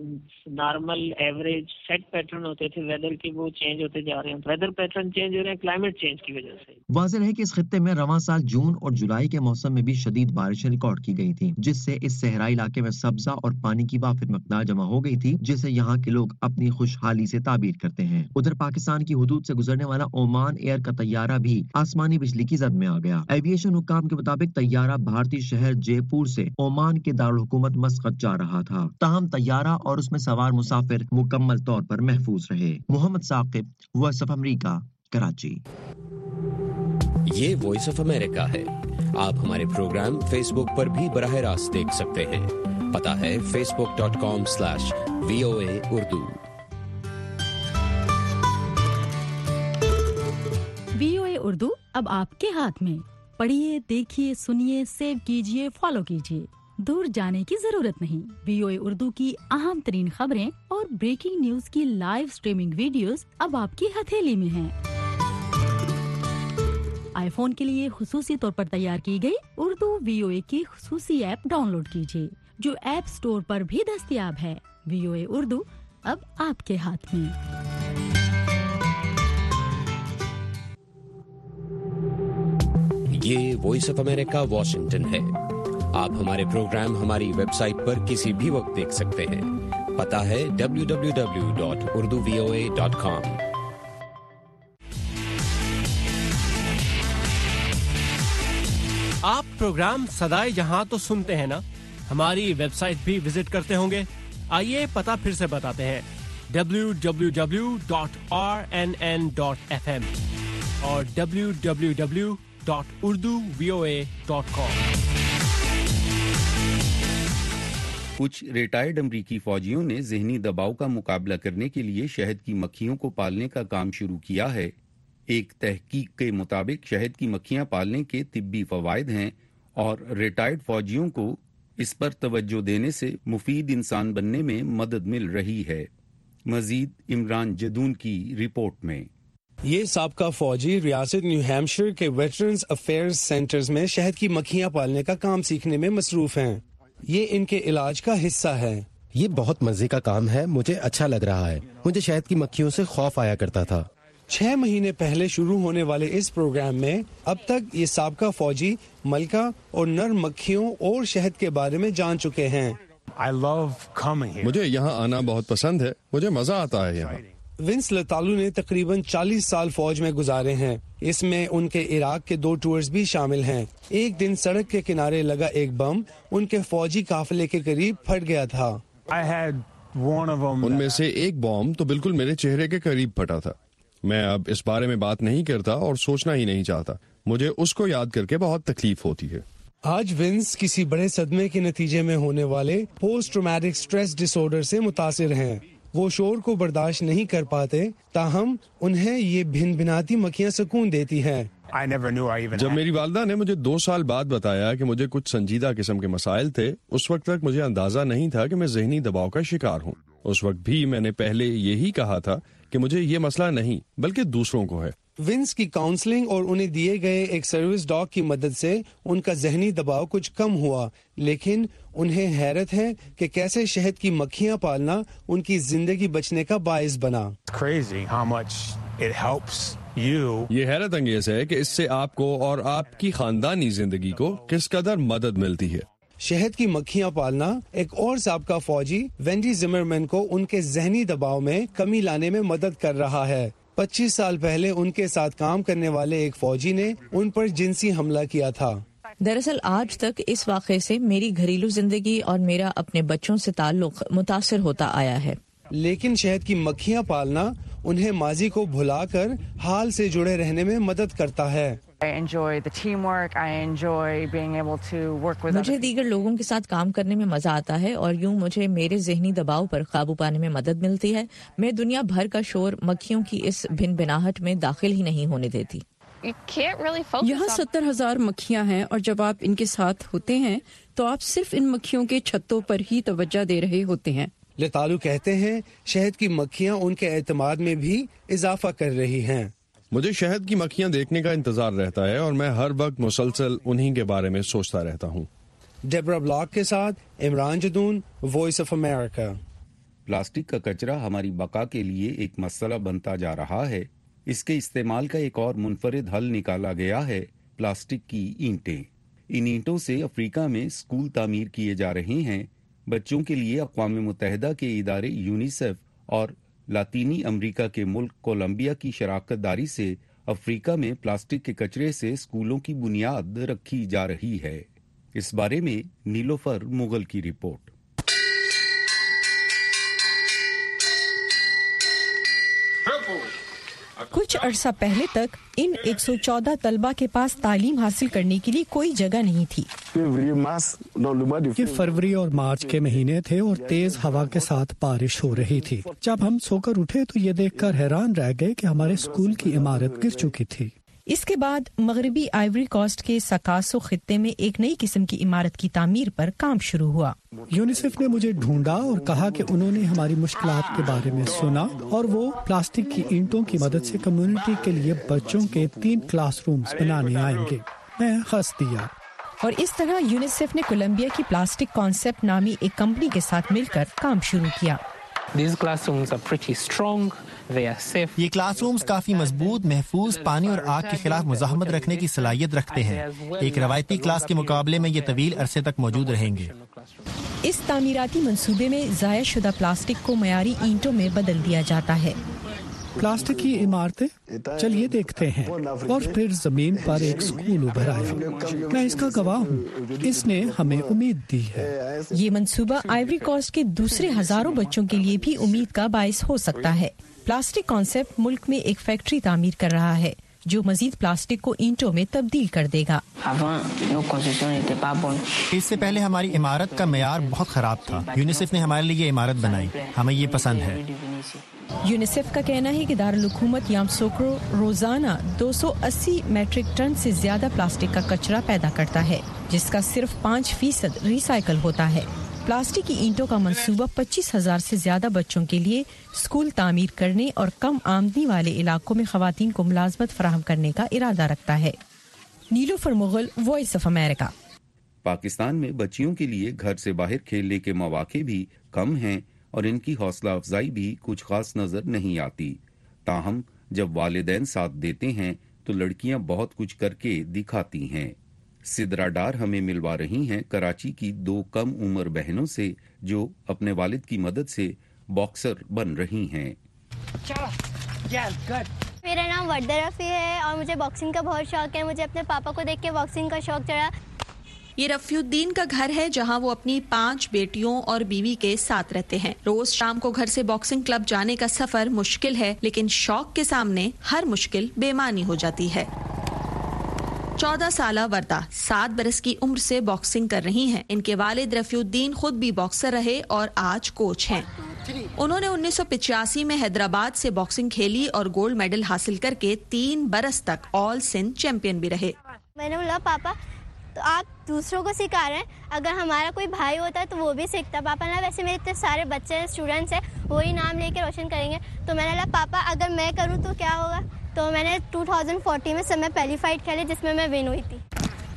نارمل ایوریج سیٹ پیٹرن ہوتے تھے ویدر کے وہ چینج ہوتے جا رہے ہیں. ویدر پیٹرن چینج ہو رہے ہیں کلائمیٹ چینج کی وجہ سے. واضح ہے کہ اس خطے میں رواں سال جون اور جولائی کے موسم میں بھی شدید بارشیں ریکارڈ کی گئی تھیں، جس سے اس صحرائی علاقے میں سبزہ اور پانی کی وافر مقدار جمع ہو گئی تھی، جسے یہاں کے لوگ اپنی خوشحالی سے تعبیر کرتے ہیں. ادھر پاکستان کی حدود سے گزرنے والا اومان ایئر کا طیارہ بھی آسمانی بجلی کی زد میں آ گیا. ایویشن اسٹیشن حکام کے مطابق طیارہ بھارتی شہر جے پور سے اومان کے دارالحکومت مسقط جا رہا تھا، تاہم طیارہ اور اس میں سوار مسافر مکمل طور پر محفوظ رہے۔ Muhammad Saqib, voice of America, Karachi. یہ وائس آف امریکہ ہے۔ آپ ہمارے پروگرام فیس بک پر بھی براہ راست دیکھ سکتے ہیں۔ پتہ ہے facebook.com/VOA اردو۔ VOA اردو اب آپ کے ہاتھ میں۔ پڑھیے، دیکھیے، سنیے، سیو کیجیے، فالو کیجیے۔ دور جانے کی ضرورت نہیں۔ VOA اردو کی اہم ترین خبریں اور بریکنگ نیوز کی لائیو سٹریمنگ ویڈیوز اب آپ کی ہتھیلی میں ہیں۔ آئی فون کے لیے خصوصی طور پر تیار کی گئی اردو VOA کی خصوصی ایپ ڈاؤن لوڈ کیجیے، جو ایپ سٹور پر بھی دستیاب ہے۔ VOA اردو اب آپ کے ہاتھ میں۔ یہ وائس آف امریکہ واشنگٹن ہے۔ آپ ہمارے پروگرام ہماری ویب سائٹ پر کسی بھی وقت دیکھ سکتے ہیں۔ پتہ ہے www.urduvoa.com۔ آپ پروگرام صدائے جہاں تو سنتے ہیں نا، ہماری ویب سائٹ بھی وزٹ کرتے ہوں گے۔ آئیے پتہ پھر سے بتاتے ہیں، www.rnn.fm اور www.urduvoa.com۔ کچھ ریٹائرڈ امریکی فوجیوں نے ذہنی دباؤ کا مقابلہ کرنے کے لیے شہد کی مکھیوں کو پالنے کا کام شروع کیا ہے۔ ایک تحقیق کے مطابق شہد کی مکھیاں پالنے کے طبی فوائد ہیں اور ریٹائرڈ فوجیوں کو اس پر توجہ دینے سے مفید انسان بننے میں مدد مل رہی ہے۔ مزید عمران جدون کی رپورٹ میں۔ یہ سابقہ فوجی ریاست نیو ہیمپشائر کے ویٹرنز افیئرز سینٹرز میں شہد کی مکھیاں پالنے کا کام سیکھنے میں مصروف ہیں۔ یہ ان کے علاج کا حصہ ہے۔ یہ بہت مزے کا کام ہے، مجھے اچھا لگ رہا ہے۔ مجھے شہد کی مکھیوں سے خوف آیا کرتا تھا۔ 6 مہینے پہلے شروع ہونے والے اس پروگرام میں اب تک یہ سابقہ فوجی ملکہ اور نر مکھیوں اور شہد کے بارے میں جان چکے ہیں۔ مجھے یہاں آنا بہت پسند ہے، مجھے مزہ آتا ہے یہاں۔ ونس لتالو نے تقریباً 40 سال فوج میں گزارے ہیں۔ اس میں ان کے عراق کے 2 ٹورز بھی شامل ہیں۔ ایک دن سڑک کے کنارے لگا ایک بم ان کے فوجی قافلے کے قریب پھٹ گیا تھا۔ ان میں سے ایک بم تو بالکل میرے چہرے کے قریب پھٹا تھا۔ میں اب اس بارے میں بات نہیں کرتا اور سوچنا ہی نہیں چاہتا۔ مجھے اس کو یاد کر کے بہت تکلیف ہوتی ہے۔ آج ونس کسی بڑے صدمے کے نتیجے میں ہونے والے post traumatic stress disorder سے متاثر ہیں۔ وہ شور کو برداشت نہیں کر پاتے، تاہم انہیں یہ بھن بھناتی مکھیاں سکون دیتی ہیں۔ جب میری والدہ نے مجھے 2 سال بعد بتایا کہ مجھے کچھ سنجیدہ قسم کے مسائل تھے، اس وقت تک مجھے اندازہ نہیں تھا کہ میں ذہنی دباؤ کا شکار ہوں۔ اس وقت بھی میں نے پہلے یہی کہا تھا کہ مجھے یہ مسئلہ نہیں بلکہ دوسروں کو ہے۔ ونس کی کاؤنسلنگ اور انہیں دیے گئے ایک سروس ڈاگ کی مدد سے ان کا ذہنی دباؤ کچھ کم ہوا، لیکن انہیں حیرت ہے کہ کیسے شہد کی مکھیاں پالنا ان کی زندگی بچنے کا باعث بنا۔ یہ حیرت انگیز ہے کہ اس سے آپ کو اور آپ کی خاندانی زندگی کو کس قدر مدد ملتی ہے۔ شہد کی مکھیاں پالنا ایک اور سابقہ فوجی وینڈی زمرمین کو ان کے ذہنی دباؤ میں کمی لانے میں مدد کر رہا ہے۔ 25 سال پہلے ان کے ساتھ کام کرنے والے ایک فوجی نے ان پر جنسی حملہ کیا تھا۔ دراصل آج تک اس واقعے سے میری گھریلو زندگی اور میرا اپنے بچوں سے تعلق متاثر ہوتا آیا ہے۔ لیکن شہد کی مکھیاں پالنا انہیں ماضی کو بھلا کر حال سے جڑے رہنے میں مدد کرتا ہے۔ مجھے دیگر لوگوں کے ساتھ کام کرنے میں مزہ آتا ہے اور یوں مجھے میرے ذہنی دباؤ پر قابو پانے میں مدد ملتی ہے۔ میں دنیا بھر کا شور مکھیوں کی اس بھن بھناہٹ میں داخل ہی نہیں ہونے دیتی۔ یہاں 70,000 مکھیاں ہیں اور جب آپ ان کے ساتھ ہوتے ہیں تو آپ صرف ان مکھیوں کے چھتوں پر ہی توجہ دے رہے ہوتے ہیں۔ لتالو کہتے ہیں شہد کی مکھیاں ان کے اعتماد میں بھی اضافہ کر رہی ہیں۔ مجھے شہد کی مکھیاں دیکھنے کا انتظار رہتا ہے اور میں ہر وقت مسلسل انہی کے بارے میں سوچتا رہتا ہوں۔ ڈیبرا بلاک کے ساتھ Imran Jadoon, Voice of America. Plastic کا کچرا ہماری بقا کے لیے ایک مسئلہ بنتا جا رہا ہے۔ اس کے استعمال کا ایک اور منفرد حل نکالا گیا ہے، پلاسٹک کی اینٹیں۔ ان اینٹوں سے افریقہ میں اسکول تعمیر کیے جا رہے ہیں۔ بچوں کے لیے اقوام متحدہ کے ادارے یونیسیف اور لاطینی امریکہ کے ملک کولمبیا کی شراکت داری سے अफ्रीका में प्लास्टिक के कचरे से स्कूलों की बुनियाद रखी जा रही है। इस बारे में नीलोफर मुगल की रिपोर्ट। कुछ अरसा पहले तक इन 114 तलबा के पास तालीम हासिल करने के लिए कोई जगह नहीं थी। ये फरवरी और मार्च के महीने थे और तेज हवा के साथ बारिश हो रही थी। जब हम सोकर उठे तो ये देखकर हैरान रह गए कि हमारे स्कूल की इमारत गिर चुकी थी। इसके बाद मगरबी आइवरी कोस्ट के सकासो खित्ते में एक नई किस्म की इमारत की तामीर पर काम शुरू हुआ। यूनिसेफ ने मुझे ढूंढा और कहा कि उन्होंने हमारी मुश्किलात के बारे में सुना और वो प्लास्टिक की ईंटों की मदद से कम्युनिटी के लिए बच्चों के 3 क्लासरूम्स बनाने आएंगे। मैं हंस दिया। और इस तरह यूनिसेफ ने कोलंबिया की प्लास्टिक कॉन्सेप्ट नामी एक कंपनी के साथ मिलकर काम शुरू किया। ये क्लासरूम्स काफी मजबूत, महफूज, पानी और आग के खिलाफ मुजाहमत रखने की सलाहियत रखते हैं। एक रवायती क्लास के मुकाबले में ये तवील अरसे तक मौजूद रहेंगे। इस तामीराती मंसूबे में ज़ाया शुदा प्लास्टिक को मयारी ईंटों में बदल दिया जाता है। प्लास्टिक की इमारतें, चलिए देखते हैं। और फिर जमीन पर एक स्कूल उभर आया। मैं इसका गवाह हूँ। इसने हमें उम्मीद दी है। ये मंसूबा आइवरी कोस्ट के दूसरे हजारों बच्चों के लिए भी उम्मीद का बायस हो सकता है। प्लास्टिक कॉन्सेप्ट मुल्क में एक फैक्ट्री तामीर कर रहा है जो मजीद प्लास्टिक को ईंटों में तब्दील कर देगा। इससे पहले हमारी इमारत का मेयार बहुत खराब था। यूनिसेफ ने हमारे लिए इमारत बनाई। हमें ये पसंद है। यूनिसेफ का कहना है कि दारुल हुकूमत यामसोक्रो रोजाना 280 मैट्रिक टन से ज्यादा प्लास्टिक का कचरा पैदा करता है, जिसका सिर्फ 5% रिसाइकल होता है। प्लास्टिक की ईंटों का मंसूबा 25,000 से ज्यादा बच्चों के लिए स्कूल तामीर करने और कम आमदनी वाले इलाकों में खवातीन को मुलाजमत फराहम करने का इरादा रखता है। Nilofar Mughal, Voice of America. Pakistan में बच्चियों के लिए घर से बाहर खेलने के मौके भी कम हैं और इनकी हौसला अफजाई भी कुछ खास नजर नहीं आती। ताहम जब वालिदैन साथ देते हैं तो लड़कियां बहुत कुछ करके दिखाती हैं। सिदरा डार हमें मिलवा रही हैं कराची की 2 कम उम्र बहनों से जो अपने वालिद की मदद से बॉक्सर बन रही हैं। मेरा नाम वर्दा रफी है और मुझे बॉक्सिंग का बहुत शौक है। मुझे अपने पापा को देख के बॉक्सिंग का शौक चढ़ा। ये रफीउद्दीन का घर है जहां वो अपनी 5 बेटियों और बीवी के साथ रहते हैं। रोज शाम को घर से बॉक्सिंग क्लब जाने का सफर मुश्किल है, लेकिन शौक के सामने हर मुश्किल बेमानी हो जाती है। 14 साला वर्दा 7 बरस की उम्र से बॉक्सिंग कर रही हैं। इनके वालिद रफीउद्दीन खुद भी बॉक्सर रहे और आज कोच हैं। उन्होंने 1985 में हैदराबाद से बॉक्सिंग खेली और गोल्ड मेडल हासिल करके 3 बरस तक ऑल सिंध चैंपियन भी रहे। मैंने बोला पापा तो आप दूसरों को सिखा रहे हैं, अगर हमारा कोई भाई होता तो वो भी सीखता। पापा ना वैसे मेरे इतने सारे बच्चे हैं, स्टूडेंट्स हैं, वही नाम लेके रोशन करेंगे। तो मैंने बोला पापा अगर मैं करूँ तो क्या होगा। तो मैंने 2014 में सब में पहली फाइट खेली जिसमें मैं विन हुई थी।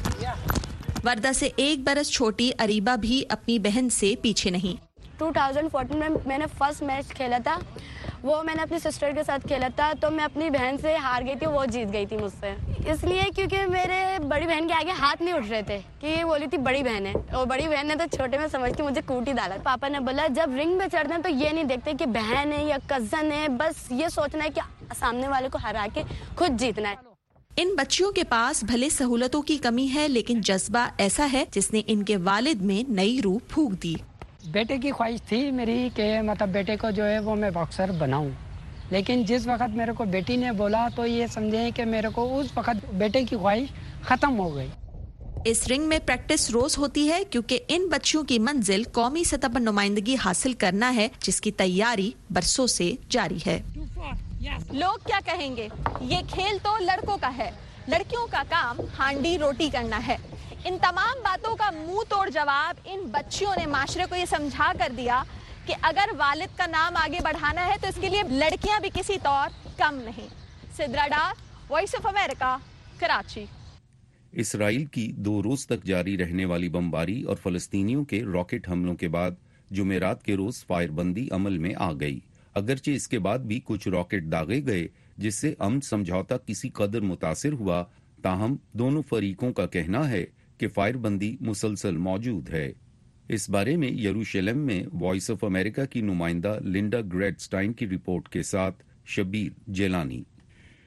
वर्दा से 1 बरस छोटी अरीबा भी अपनी बहन से पीछे नहीं। 2014 में मैंने फर्स्ट मैच खेला था, वो मैंने अपनी सिस्टर के साथ खेला था। तो मैं अपनी बहन से हार गई थी, वो जीत गई थी मुझसे। इसलिए क्योंकि मेरे बड़ी बहन के आगे हाथ नहीं उठ रहे थे कि बोली थी बड़ी बहन है, और बड़ी बहन ने तो छोटे में समझ के मुझे कूट ही डाला। पापा ने बोला जब रिंग में चढ़ते हैं तो ये नहीं देखते कि बहन है या कजन है, बस ये सोचना है कि सामने वाले को हरा के खुद जीतना है। इन बच्चियों के पास भले सहूलतों की कमी है, लेकिन जज्बा ऐसा है जिसने इनके वालिद में नई रूह फूंक दी। बेटे की ख्वाहिश थी मेरी कि मतलब बेटे को जो है वो मैं बॉक्सर बनाऊं, लेकिन जिस वक्त मेरे को बेटी ने बोला तो ये समझे कि मेरे को उस वक्त बेटे की ख्वाहिश खत्म हो गई। इस रिंग में प्रैक्टिस रोज होती है क्योंकि इन बच्चियों की मंजिल कौमी सतह पर नुमाइंदगी हासिल करना है, जिसकी तैयारी बरसों से जारी है। लोग क्या कहेंगे, ये खेल तो लड़कों का है, लड़कियों का काम हांडी रोटी करना है। इन तमाम बातों का मुंह तोड़ जवाब इन बच्चियों ने माशरे को ये समझा कर दिया कि अगर वालिद का नाम आगे बढ़ाना है तो इसके लिए लड़कियां भी किसी तौर कम नहीं। Sidra Dar, Voice of America, Karachi. Israel की 2 रोज तक जारी रहने वाली बमबारी और फलस्तीनियों के रॉकेट हमलों के बाद जुमेरात के रोज फायरबंदी अमल में आ गई। अगरचे इसके बाद भी कुछ रॉकेट दागे गए जिससे अमन समझौता किसी कदर मुतासिर हुआ, ताहम दोनों फरीकों का कहना है कि फायरबंदी मुसलसल मौजूद है। इस बारे में यरूशलेम में वॉइस ऑफ अमेरिका की नुमाइंदा लिंडा ग्रेडस्टाइन की रिपोर्ट के साथ शबीर जेलानी।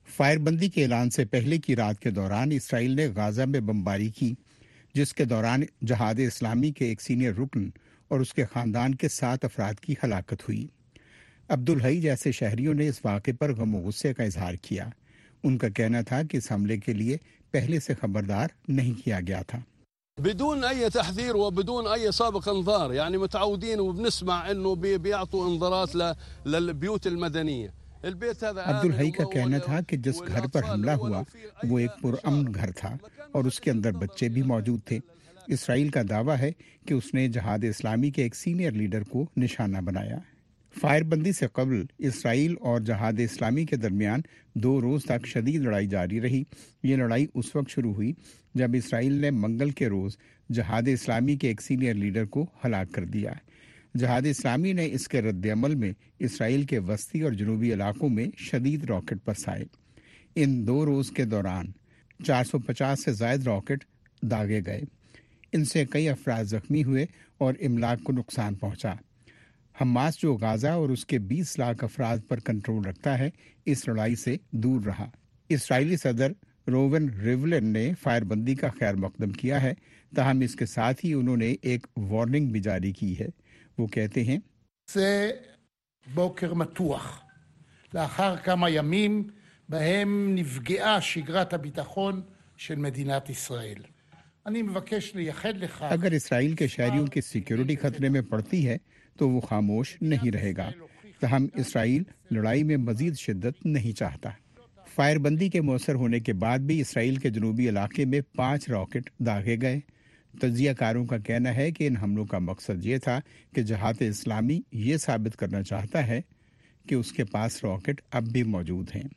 فائر بندی کے اعلان سے پہلے کی رات کے دوران اسرائیل نے غازہ میں بمباری کی، جس کے دوران جہاد اسلامی کے ایک سینئر رکن اور اس کے خاندان کے 7 افراد کی ہلاکت ہوئی۔ عبدالحی جیسے شہریوں نے اس واقعے پر غم و غصے کا اظہار کیا۔ ان کا کہنا تھا کہ اس حملے کے لیے پہلے سے خبردار نہیں کیا گیا تھا۔ بدون اي تحذير وبدون اي سابق انذار، يعني متعودين وبنسمع انه بيعطوا انذارات للبيوت المدنيه۔ عبدالحی کا کہنا تھا کہ جس گھر پر حملہ ہوا وہ ایک پرامن گھر تھا اور اس کے اندر بچے بھی موجود تھے۔ اسرائیل کا دعویٰ ہے کہ اس نے جہاد اسلامی کے ایک سینئر لیڈر کو نشانہ بنایا۔ فائر بندی سے قبل اسرائیل اور جہاد اسلامی کے درمیان 2 روز تک شدید لڑائی جاری رہی۔ یہ لڑائی اس وقت شروع ہوئی جب اسرائیل نے منگل کے روز جہاد اسلامی کے ایک سینئر لیڈر کو ہلاک کر دیا۔ جہاد اسلامی نے اس کے رد عمل میں اسرائیل کے وسطی اور جنوبی علاقوں میں شدید راکٹ برسائے۔ ان 2 روز کے دوران 450 سے زائد راکٹ داغے گئے۔ ان سے کئی افراد زخمی ہوئے اور املاک کو نقصان پہنچا۔ حماس جو غازہ اور اس کے 20 لاکھ افراد پر کنٹرول رکھتا ہے، اس لڑائی سے دور رہا۔ اسرائیلی صدر روون ریولن نے فائر بندی کا خیر مقدم کیا ہے، تاہم اس کے ساتھ ہی انہوں نے ایک وارننگ بھی جاری کی ہے۔ وہ کہتے ہیں זה בוקר מתוח לאחר כמה ימים בהם נפגעה שגרת הביטחון של מדינת ישראל. אני מבקש לייחד לך اگر اسرائیل کے شہریوں کی سیکیورٹی خطرے میں پڑتی ہے تو وہ خاموش نہیں رہے گا، تاہم اسرائیل لڑائی میں مزید شدت نہیں چاہتا۔ فائر بندی کے مؤثر ہونے کے بعد بھی اسرائیل کے جنوبی علاقے میں 5 راکٹ داغے گئے۔ تجزیہ کاروں کا کہنا ہے کہ ان حملوں کا مقصد یہ تھا کہ جہاد اسلامی یہ ثابت کرنا چاہتا ہے کہ اس کے پاس راکٹ اب بھی موجود ہیں۔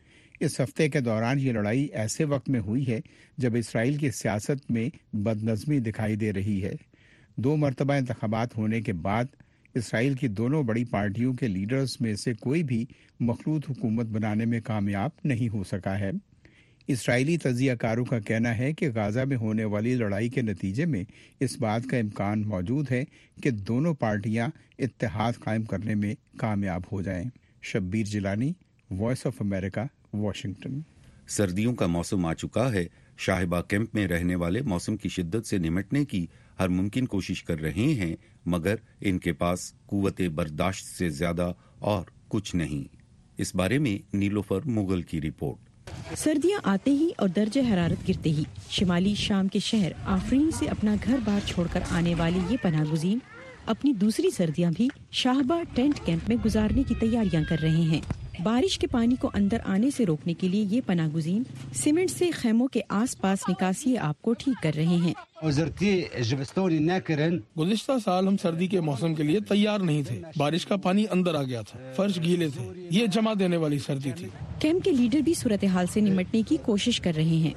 اس ہفتے کے دوران یہ لڑائی ایسے وقت میں ہوئی ہے جب اسرائیل کی سیاست میں بدنظمی دکھائی دے رہی ہے۔ 2 مرتبہ انتخابات ہونے کے بعد اسرائیل کی دونوں بڑی پارٹیوں کے لیڈرز میں سے کوئی بھی مخلوط حکومت بنانے میں کامیاب نہیں ہو سکا ہے۔ اسرائیلی تجزیہ کاروں کا کہنا ہے کہ غازہ میں ہونے والی لڑائی کے نتیجے میں اس بات کا امکان موجود ہے کہ دونوں پارٹیاں اتحاد قائم کرنے میں کامیاب ہو جائیں۔ Shabbir Jilani, Voice of America, Washington. سردیوں کا موسم آ چکا ہے۔ شاہبہ کیمپ میں رہنے والے موسم کی شدت سے نمٹنے کی ہر ممکن کوشش کر رہے ہیں، مگر ان کے پاس قوت برداشت سے زیادہ اور کچھ نہیں۔ اس بارے میں نیلوفر مغل کی رپورٹ۔ سردیاں آتے ہی اور درجہ حرارت گرتے ہی شمالی شام کے شہر آفرین سے اپنا گھر بار چھوڑ کر آنے والی یہ پناہ گزین اپنی دوسری سردیاں بھی شاہبہ ٹینٹ کیمپ میں گزارنے کی تیاریاں کر رہے ہیں۔ بارش کے پانی کو اندر آنے سے روکنے کے لیے یہ پناہ گزین سیمنٹ سے خیموں کے آس پاس نکاسی آب کو ٹھیک کر رہے ہیں۔ گزشتہ سال ہم سردی کے موسم کے لیے تیار نہیں تھے، بارش کا پانی اندر آ گیا تھا، فرش گیلے تھے، یہ جمع دینے والی سردی تھی۔ کیمپ کے لیڈر بھی صورتحال سے نمٹنے کی کوشش کر رہے ہیں۔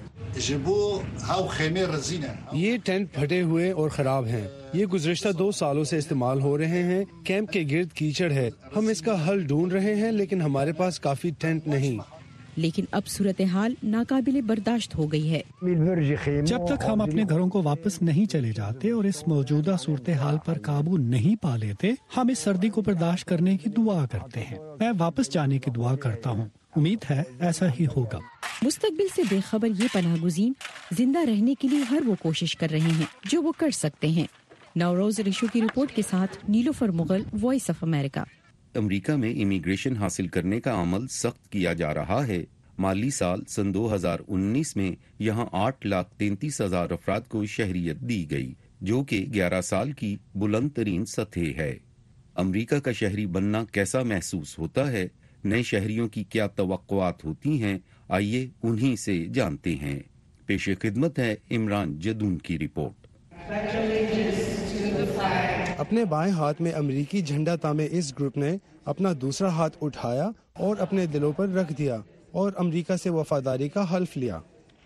یہ ٹینٹ پھٹے ہوئے اور خراب ہیں، یہ گزشتہ 2 سالوں سے استعمال ہو رہے ہیں۔ کیمپ کے گرد کیچڑ ہے، ہم اس کا حل ڈھونڈ رہے ہیں لیکن ہمارے پاس کافی ٹینٹ نہیں۔ لیکن اب صورتحال ناقابل برداشت ہو گئی ہے۔ جب تک ہم اپنے گھروں کو واپس نہیں چلے جاتے اور اس موجودہ صورتحال پر قابو نہیں پا لیتے، ہم اس سردی کو برداشت کرنے کی دعا کرتے ہیں۔ میں واپس جانے کی دعا کرتا ہوں، امید ہے ایسا ہی ہوگا۔ مستقبل سے بے خبر یہ پناہ گزین زندہ رہنے کے لیے ہر وہ کوشش کر رہے ہیں جو وہ کر سکتے ہیں۔ نوروز ریشو کی رپورٹ کے ساتھ Nilofar Mughal, voice of America. America میں امیگریشن حاصل کرنے کا عمل سخت کیا جا رہا ہے۔ مالی سال سن 2019 میں یہاں 8,33,000 افراد کو شہریت دی گئی، جو کہ 11 سال کی بلند ترین سطح ہے۔ امریکہ کا شہری بننا کیسا محسوس ہوتا ہے؟ نئے شہریوں کی کیا توقعات ہوتی ہیں؟ آئیے انہی سے جانتے ہیں۔ پیش خدمت ہے عمران جدون کی رپورٹ۔ اپنے بائیں ہاتھ میں امریکی جھنڈا تامے اس گروپ نے اپنا دوسرا ہاتھ اٹھایا اور اپنے دلوں پر رکھ دیا اور امریکہ سے وفاداری کا حلف لیا۔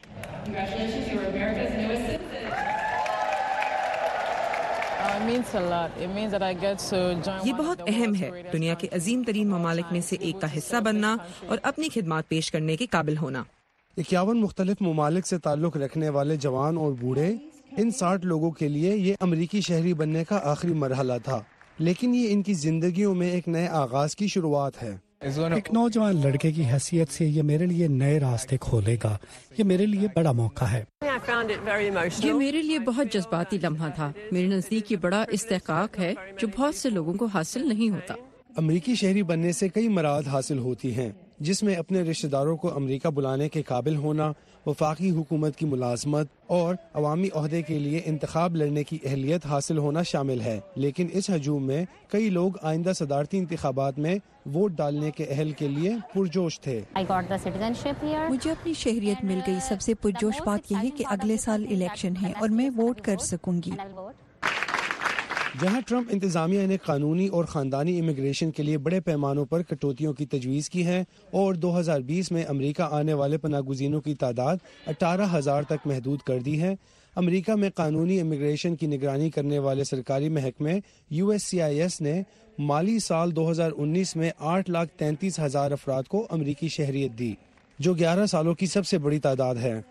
یہ بہت اہم ہے، دنیا کے عظیم ترین ممالک میں سے ایک کا حصہ بننا اور اپنی خدمات پیش کرنے کے قابل ہونا۔ 51 مختلف ممالک سے تعلق رکھنے والے جوان اور بوڑھے، ان 60 لوگوں کے لیے یہ امریکی شہری بننے کا آخری مرحلہ تھا، لیکن یہ ان کی زندگیوں میں ایک نئے آغاز کی شروعات ہے۔ ایک نوجوان لڑکے کی حیثیت سے یہ میرے لیے نئے راستے کھولے گا. یہ میرے لیے بڑا موقع ہے. یہ میرے لیے بہت جذباتی لمحہ تھا. میرے نزدیک یہ بڑا استحقاق ہے جو بہت سے لوگوں کو حاصل نہیں ہوتا. امریکی شہری بننے سے کئی مراد حاصل ہوتی ہیں، جس میں اپنے رشتہ داروں کو امریکہ بلانے کے قابل ہونا، وفاقی حکومت کی ملازمت اور عوامی عہدے کے لیے انتخاب لڑنے کی اہلیت حاصل ہونا شامل ہے. لیکن اس ہجوم میں کئی لوگ آئندہ صدارتی انتخابات میں ووٹ ڈالنے کے اہل کے لیے پرجوش تھے. مجھے اپنی شہریت مل گئی. سب سے پرجوش بات یہ ہے کہ اگلے سال الیکشن ہے اور میں ووٹ کر سکوں گی. جہاں ٹرمپ انتظامیہ نے قانونی اور خاندانی امیگریشن کے لیے بڑے پیمانوں پر کٹوتیوں کی تجویز کی ہے اور 2020 میں امریکہ آنے والے پناہ گزینوں کی تعداد 18,000 تک محدود کر دی ہے، امریکہ میں قانونی امیگریشن کی نگرانی کرنے والے سرکاری محکمے USCIS نے مالی سال 2019 میں 8,33,000 افراد کو امریکی شہریت دی، جو 11 سالوں کی سب سے بڑی تعداد ہے.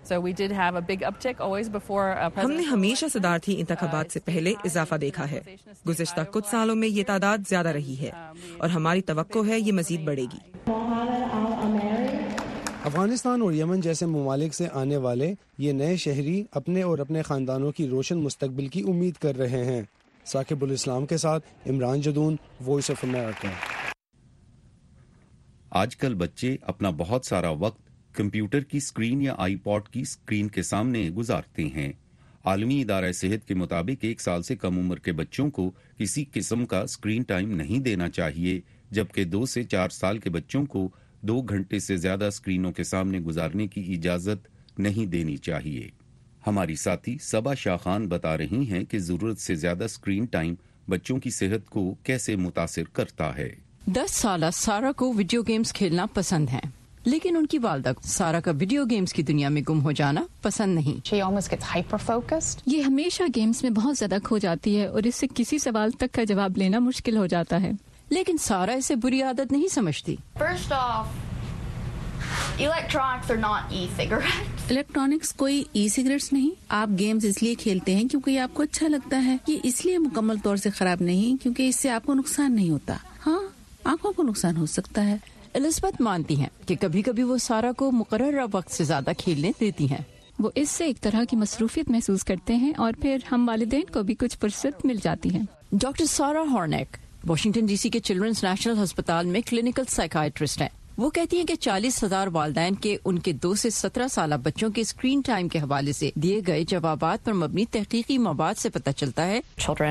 ہم نے ہمیشہ صدارتی انتخابات سے پہلے اضافہ دیکھا ہے. گزشتہ کچھ سالوں میں یہ تعداد زیادہ رہی ہے اور ہماری توقع ہے یہ مزید بڑھے گی. افغانستان اور یمن جیسے ممالک سے آنے والے یہ نئے شہری اپنے اور اپنے خاندانوں کی روشن مستقبل کی امید کر رہے ہیں. ثاقب الاسلام کے ساتھ Imran Jadoon, Voice of America. آج کل بچے اپنا بہت سارا وقت کمپیوٹر کی اسکرین یا آئی پاڈ کی اسکرین کے سامنے گزارتے ہیں. عالمی ادارہ صحت کے مطابق 1 سال سے کم عمر کے بچوں کو کسی قسم کا اسکرین ٹائم نہیں دینا چاہیے، جبکہ 2 سے 4 سال کے بچوں کو 2 گھنٹے سے زیادہ اسکرینوں کے سامنے گزارنے کی اجازت نہیں دینی چاہیے. ہماری ساتھی صبا شاہ خان بتا رہی ہیں کہ ضرورت سے زیادہ اسکرین ٹائم بچوں کی صحت کو کیسے متاثر کرتا ہے. 10 سالہ سارا کو ویڈیو گیمز کھیلنا پسند ہے، لیکن ان کی والدہ سارا کا ویڈیو گیمز کی دنیا میں گم ہو جانا پسند نہیں. یہ ہمیشہ گیمز میں بہت زیادہ کھو جاتی ہے اور اس سے کسی سوال تک کا جواب لینا مشکل ہو جاتا ہے. لیکن سارا اسے بری عادت نہیں سمجھتی. الیکٹرانکس کوئی ای سگریٹس نہیں. آپ گیمز اس لیے کھیلتے ہیں کیونکہ یہ آپ کو اچھا لگتا ہے. یہ اس لیے مکمل طور سے خراب نہیں کیونکہ اس سے آپ کو نقصان نہیں ہوتا. ہاں، آنکھوں کو نقصان ہو سکتا ہے. الزبتھ مانتی ہیں کہ کبھی کبھی وہ سارا کو مقررہ وقت سے زیادہ کھیلنے دیتی ہیں. وہ اس سے ایک طرح کی مصروفیت محسوس کرتے ہیں اور پھر ہم والدین کو بھی کچھ فرصت مل جاتی ہے. ڈاکٹر سارا ہارنیک واشنگٹن ڈی سی کے چلڈرنز نیشنل ہسپتال میں کلینکل سائیکائٹرسٹ ہیں. وہ کہتی ہیں کہ 40,000 والدین کے ان کے 2 سے 17 سالہ بچوں کے اسکرین ٹائم کے حوالے سے دیے گئے جوابات پر مبنی تحقیقی مواد سے پتہ چلتا ہے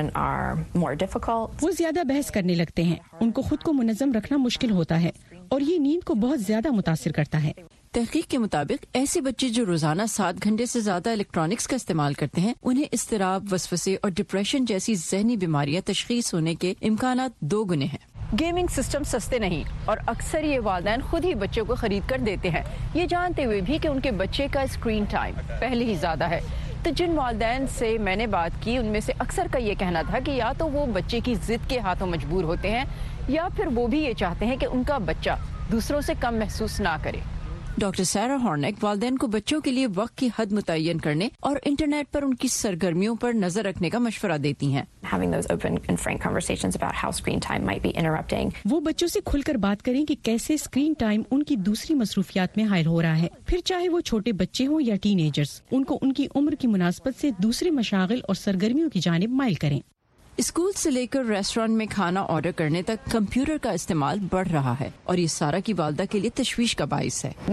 وہ زیادہ بحث کرنے لگتے ہیں، ان کو خود کو منظم رکھنا مشکل ہوتا ہے اور یہ نیند کو بہت زیادہ متاثر کرتا ہے. تحقیق کے مطابق ایسے بچے جو روزانہ 7 گھنٹے سے زیادہ الیکٹرانکس کا استعمال کرتے ہیں، انہیں اضطراب، وسوسے اور ڈپریشن جیسی ذہنی بیماریاں تشخیص ہونے کے امکانات 2 گنے ہیں. گیمنگ سسٹم سستے نہیں اور اکثر یہ والدین خود ہی بچوں کو خرید کر دیتے ہیں، یہ جانتے ہوئے بھی کہ ان کے بچے کا اسکرین ٹائم پہلے ہی زیادہ ہے. تو جن والدین سے میں نے بات کی ان میں سے اکثر کا یہ کہنا تھا کہ یا تو وہ بچے کی ضد کے ہاتھوں مجبور ہوتے ہیں یا پھر وہ بھی یہ چاہتے ہیں کہ ان کا بچہ دوسروں سے کم محسوس نہ کرے. ڈاکٹر سارا ہارنیک والدین کو بچوں کے لیے وقت کی حد متعین کرنے اور انٹرنیٹ پر ان کی سرگرمیوں پر نظر رکھنے کا مشورہ دیتی ہیں. وہ بچوں سے کھل کر بات کریں کہ کیسے اسکرین ٹائم ان کی دوسری مصروفیات میں حائل ہو رہا ہے، پھر چاہے وہ چھوٹے بچے ہوں یا ٹین ایجرز، ان کو ان کی عمر کی مناسبت سے دوسرے مشاغل اور سرگرمیوں کی جانب مائل کریں. اسکول سے لے کر ریسٹورانٹ میں کھانا آرڈر کرنے تک کمپیوٹر کا استعمال بڑھ رہا ہے اور یہ سارا کی والدہ کے لیے تشویش کا باعث ہے.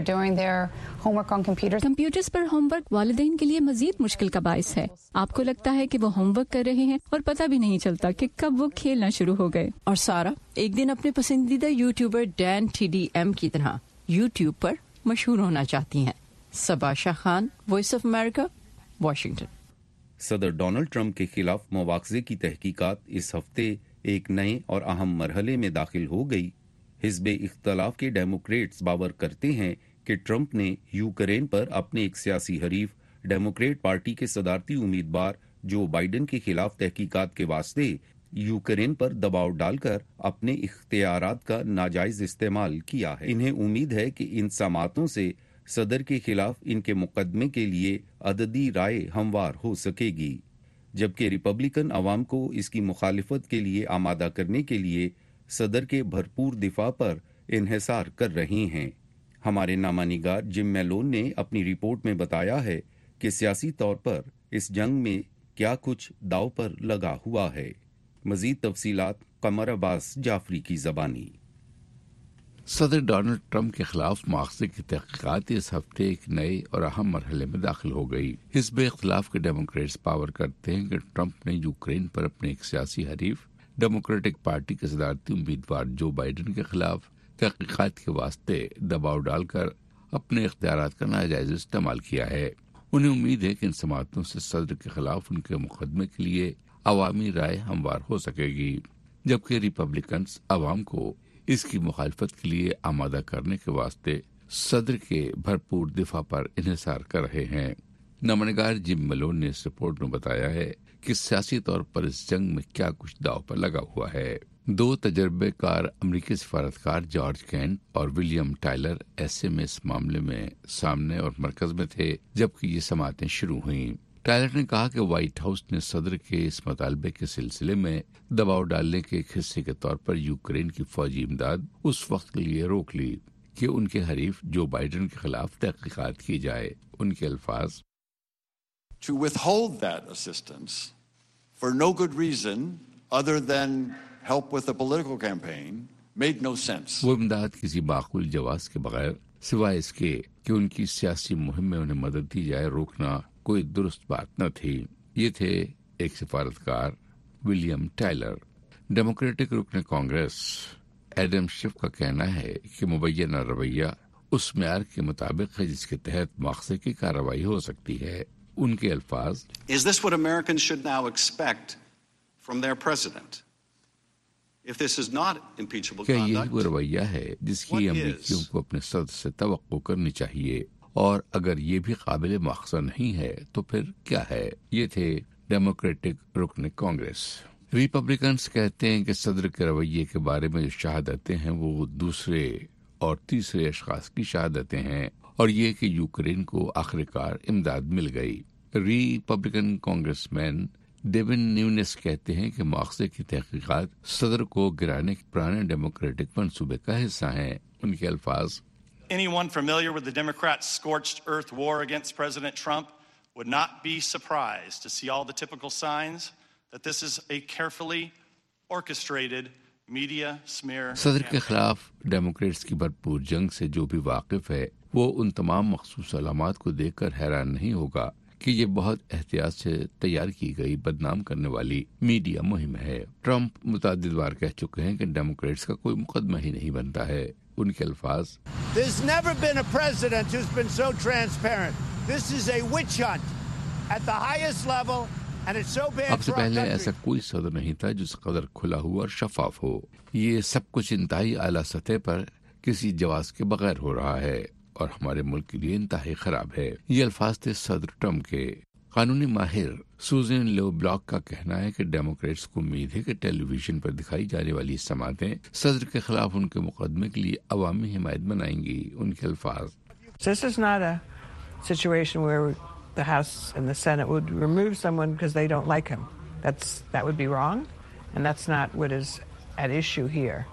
کمپیوٹرز پر ہوم ورک والدین کے لیے مزید مشکل کا باعث ہے. آپ کو لگتا ہے کہ وہ ہوم ورک کر رہے ہیں اور پتہ بھی نہیں چلتا کہ کب وہ کھیلنا شروع ہو گئے. اور سارا ایک دن اپنے پسندیدہ یوٹیوبر ڈین TDM کی طرح یوٹیوب پر مشہور ہونا چاہتی ہیں. Saba Shah Khan, voice of America, Washington. صدر ڈونلڈ ٹرمپ کے خلاف مواخذے کی تحقیقات اس ہفتے ایک نئے اور اہم مرحلے میں داخل ہو گئی. حزب اختلاف کے ڈیموکریٹس باور کرتے ہیں کہ ٹرمپ نے یوکرین پر اپنے ایک سیاسی حریف ڈیموکریٹ پارٹی کے صدارتی امیدوار جو بائیڈن کے خلاف تحقیقات کے واسطے یوکرین پر دباؤ ڈال کر اپنے اختیارات کا ناجائز استعمال کیا ہے. انہیں امید ہے کہ ان سماعتوں سے صدر کے خلاف ان کے مقدمے کے لیے عددی رائے ہموار ہو سکے گی، جبکہ ریپبلکن عوام کو اس کی مخالفت کے لیے آمادہ کرنے کے لیے صدر کے بھرپور دفاع پر انحصار کر رہی ہیں۔ ہمارے نامہ نگار جم میلون نے اپنی رپورٹ میں بتایا ہے کہ سیاسی طور پر اس جنگ میں کیا کچھ داؤ پر لگا ہوا ہے۔ مزید تفصیلات قمر عباس جعفری کی زبانی۔ صدر ڈونلڈ ٹرمپ کے خلاف مواخذے کی تحقیقات اس ہفتے ایک نئے اور اہم مرحلے میں داخل ہو گئی۔ حزب اختلاف کے ڈیموکریٹس پاور کرتے ہیں کہ ٹرمپ نے یوکرین پر اپنے ایک سیاسی حریف ڈیموکریٹک پارٹی کے صدارتی امیدوار جو بائیڈن کے خلاف تحقیقات کے واسطے دباؤ ڈال کر اپنے اختیارات کا ناجائز استعمال کیا ہے۔ انہیں امید ہے کہ ان سماعتوں سے صدر کے خلاف ان کے مقدمے کے لیے عوامی رائے ہموار ہو سکے گی، جبکہ ریپبلکنز عوام کو اس کی مخالفت کے لیے آمادہ کرنے کے واسطے صدر کے بھرپور دفاع پر انحصار کر رہے ہیں۔ نامہ جم میلون نے اس رپورٹ میں بتایا ہے کہ سیاسی طور پر اس جنگ میں کیا کچھ داؤ پر لگا ہوا ہے۔ 2 تجربے کار امریکی سفارتکار جارج کینٹ اور ولیم ٹائلر ایسے میں اس معاملے میں سامنے اور مرکز میں تھے جبکہ یہ سماعتیں شروع ہوئیں۔ ٹائلر نے کہا کہ وائٹ ہاؤس نے صدر کے اس مطالبے کے سلسلے میں دباؤ ڈالنے کے ایک حصے کے طور پر یوکرین کی فوجی امداد اس وقت کے لیے روک لی کہ ان کے حریف جو بائیڈن کے خلاف تحقیقات کی جائے۔ ان کے الفاظ، To withhold that assistance for no good reason other than help with a political campaign made no sense. وہ امداد کسی معقول جواز کے بغیر سوائے اس کے کہ ان کی سیاسی مہم میں انہیں مدد دی جائے روکنا کوئی درست بات نہ تھی۔ یہ تھے ایک سفارتکار ولیم ٹائلر۔ ڈیموکریٹک رکن کانگریس ایڈم شیف کا کہنا ہے کہ مبینہ رویہ اس معیار کے مطابق ہے جس کے تحت مواخذے کی کارروائی ہو سکتی ہے۔ ان کے الفاظ، Is this what Americans should now expect from their president? If this is not impeachable کیا یہ conduct, وہ رویہ ہے جس کی امریکیوں کو اپنے صدر سے توقع کرنی چاہیے، اور اگر یہ بھی قابل مواخذہ نہیں ہے تو پھر کیا ہے؟ یہ تھے ڈیموکریٹک رکن کانگریس۔ ریپبلکنز کہتے ہیں کہ صدر کے رویے کے بارے میں جو شہادتیں ہیں وہ دوسرے اور تیسرے اشخاص کی شہادتیں ہیں، اور یہ کہ یوکرین کو آخرکار امداد مل گئی۔ ریپبلکن کانگریس مین ڈیون نیونس کہتے ہیں کہ مواخذے کی تحقیقات صدر کو گرانے کے پرانے ڈیموکریٹک منصوبے کا حصہ ہیں۔ ان کے الفاظ، Anyone familiar with the Democrats' scorched earth war against President Trump would not be surprised to see all the typical signs that this is a carefully orchestrated media smear. صدر کے خلاف ڈیموکریٹس کی بھرپور جنگ سے جو بھی واقف ہے وہ ان تمام مخصوص علامات کو دیکھ کر حیران نہیں ہوگا کہ یہ بہت احتیاط سے تیار کی گئی بدنام کرنے والی میڈیا مہم ہے۔ ٹرمپ متعدد بار کہہ چکے ہیں کہ ڈیموکریٹس کا کوئی مقدمہ ہی نہیں بنتا ہے۔ ان کے الفاظ، There's never been a president who's been so transparent. This is a witch hunt at the highest level and it's so bad. اب سے پہلے ایسا کوئی صدر نہیں تھا جس قدر کھلا ہوا اور شفاف ہو۔ یہ سب کچھ انتہائی اعلیٰ سطح پر کسی جواز کے بغیر ہو رہا ہے اور ہمارے ملک کے لیے انتہائی خراب ہے۔ یہ الفاظ تھے صدر ٹرمپ کے۔ قانونی ماہر سوزن لیو بلاک کا کہنا ہے کہ ڈیموکریٹس کو امید ہے کہ ٹیلی ویژن پر دکھائی جانے والی سماعتیں صدر کے خلاف ان کے مقدمے کے لیے عوامی حمایت بنائیں گی۔ ان کے الفاظ، This is not a situation where the House and the Senate would remove someone because they don't like him. That would be wrong, and that's not what is at issue here.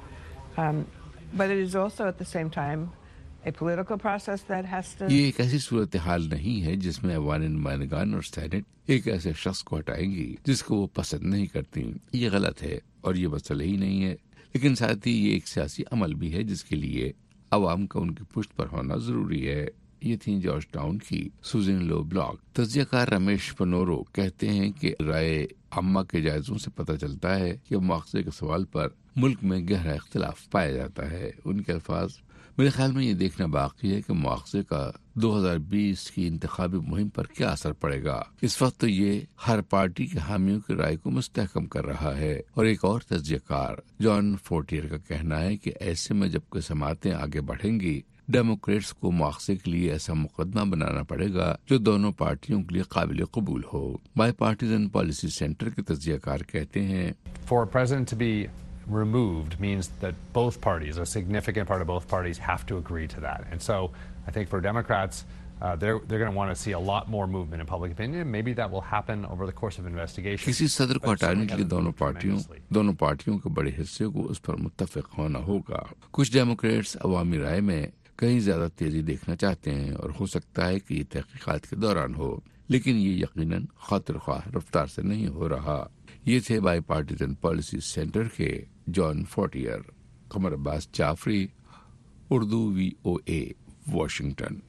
But it is also at the same time a political process that has to. یہ ایک ایسی صورتحال نہیں ہے جس میں ایوان نمائندگان اور سینٹ ایک ایسے شخص کو ہٹائیں گی جس کو وہ پسند نہیں کرتی۔ یہ غلط ہے اور یہ مسئلہ ہی نہیں ہے، لیکن ساتھ ہی یہ ایک سیاسی عمل بھی ہے جس کے لیے عوام کا ان کی پشت پر ہونا ضروری ہے۔ یہ تھیں جارج ٹاؤن کی سوزن لو بلاک۔ تجزیہ کار رمیش پنورو کہتے ہیں کہ رائے عامہ کے جائزوں سے پتہ چلتا ہے کہ مواخذے کے سوال پر ملک میں گہرا اختلاف پایا جاتا ہے۔ ان کے الفاظ، میرے خیال میں یہ دیکھنا باقی ہے کہ مواخذے کا 2020 کی انتخابی مہم پر کیا اثر پڑے گا۔ اس وقت تو یہ ہر پارٹی کے حامیوں کی رائے کو مستحکم کر رہا ہے۔ اور ایک اور تجزیہ کار جان فورٹیئر کا کہنا ہے کہ ایسے میں جب کہ سماعتیں آگے بڑھیں گی ڈیموکریٹس کو مواخذے کے لیے ایسا مقدمہ بنانا پڑے گا جو دونوں پارٹیوں کے لیے قابل قبول ہو۔ بائی پارٹیزن پالیسی سینٹر کے تجزیہ کار کہتے ہیں، For a president to be removed means that both parties, a significant part of both parties, have to agree to that. And so I think for Democrats, they're going to want to see a lot more movement in public opinion. Maybe that will happen over the course of investigation. किसी सदर को हटाने के लिए दोनों पार्टियों के बड़े हिस्से को उस पर मुत्तफिक होना होगा। कुछ डेमोक्रेट्स अवामी राय में कहीं ज्यादा तेजी देखना चाहते हैं और हो सकता है कि ये तहकीकात के दौरान हो, लेकिन ये यकीनन खातिर ख्वाह रफ्तार से नहीं हो रहा। ये थे बाई पार्टीजन पॉलिसी सेंटर के John Fortier. Qamar Abbas Jafri, Urdu VOA, Washington.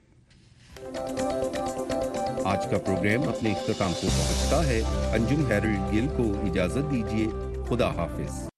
आज का प्रोग्राम अपने इख्तिताम को पहुंचता है। अंजुम हेरल्ड गिल को इजाजत दीजिए। खुदा हाफिज।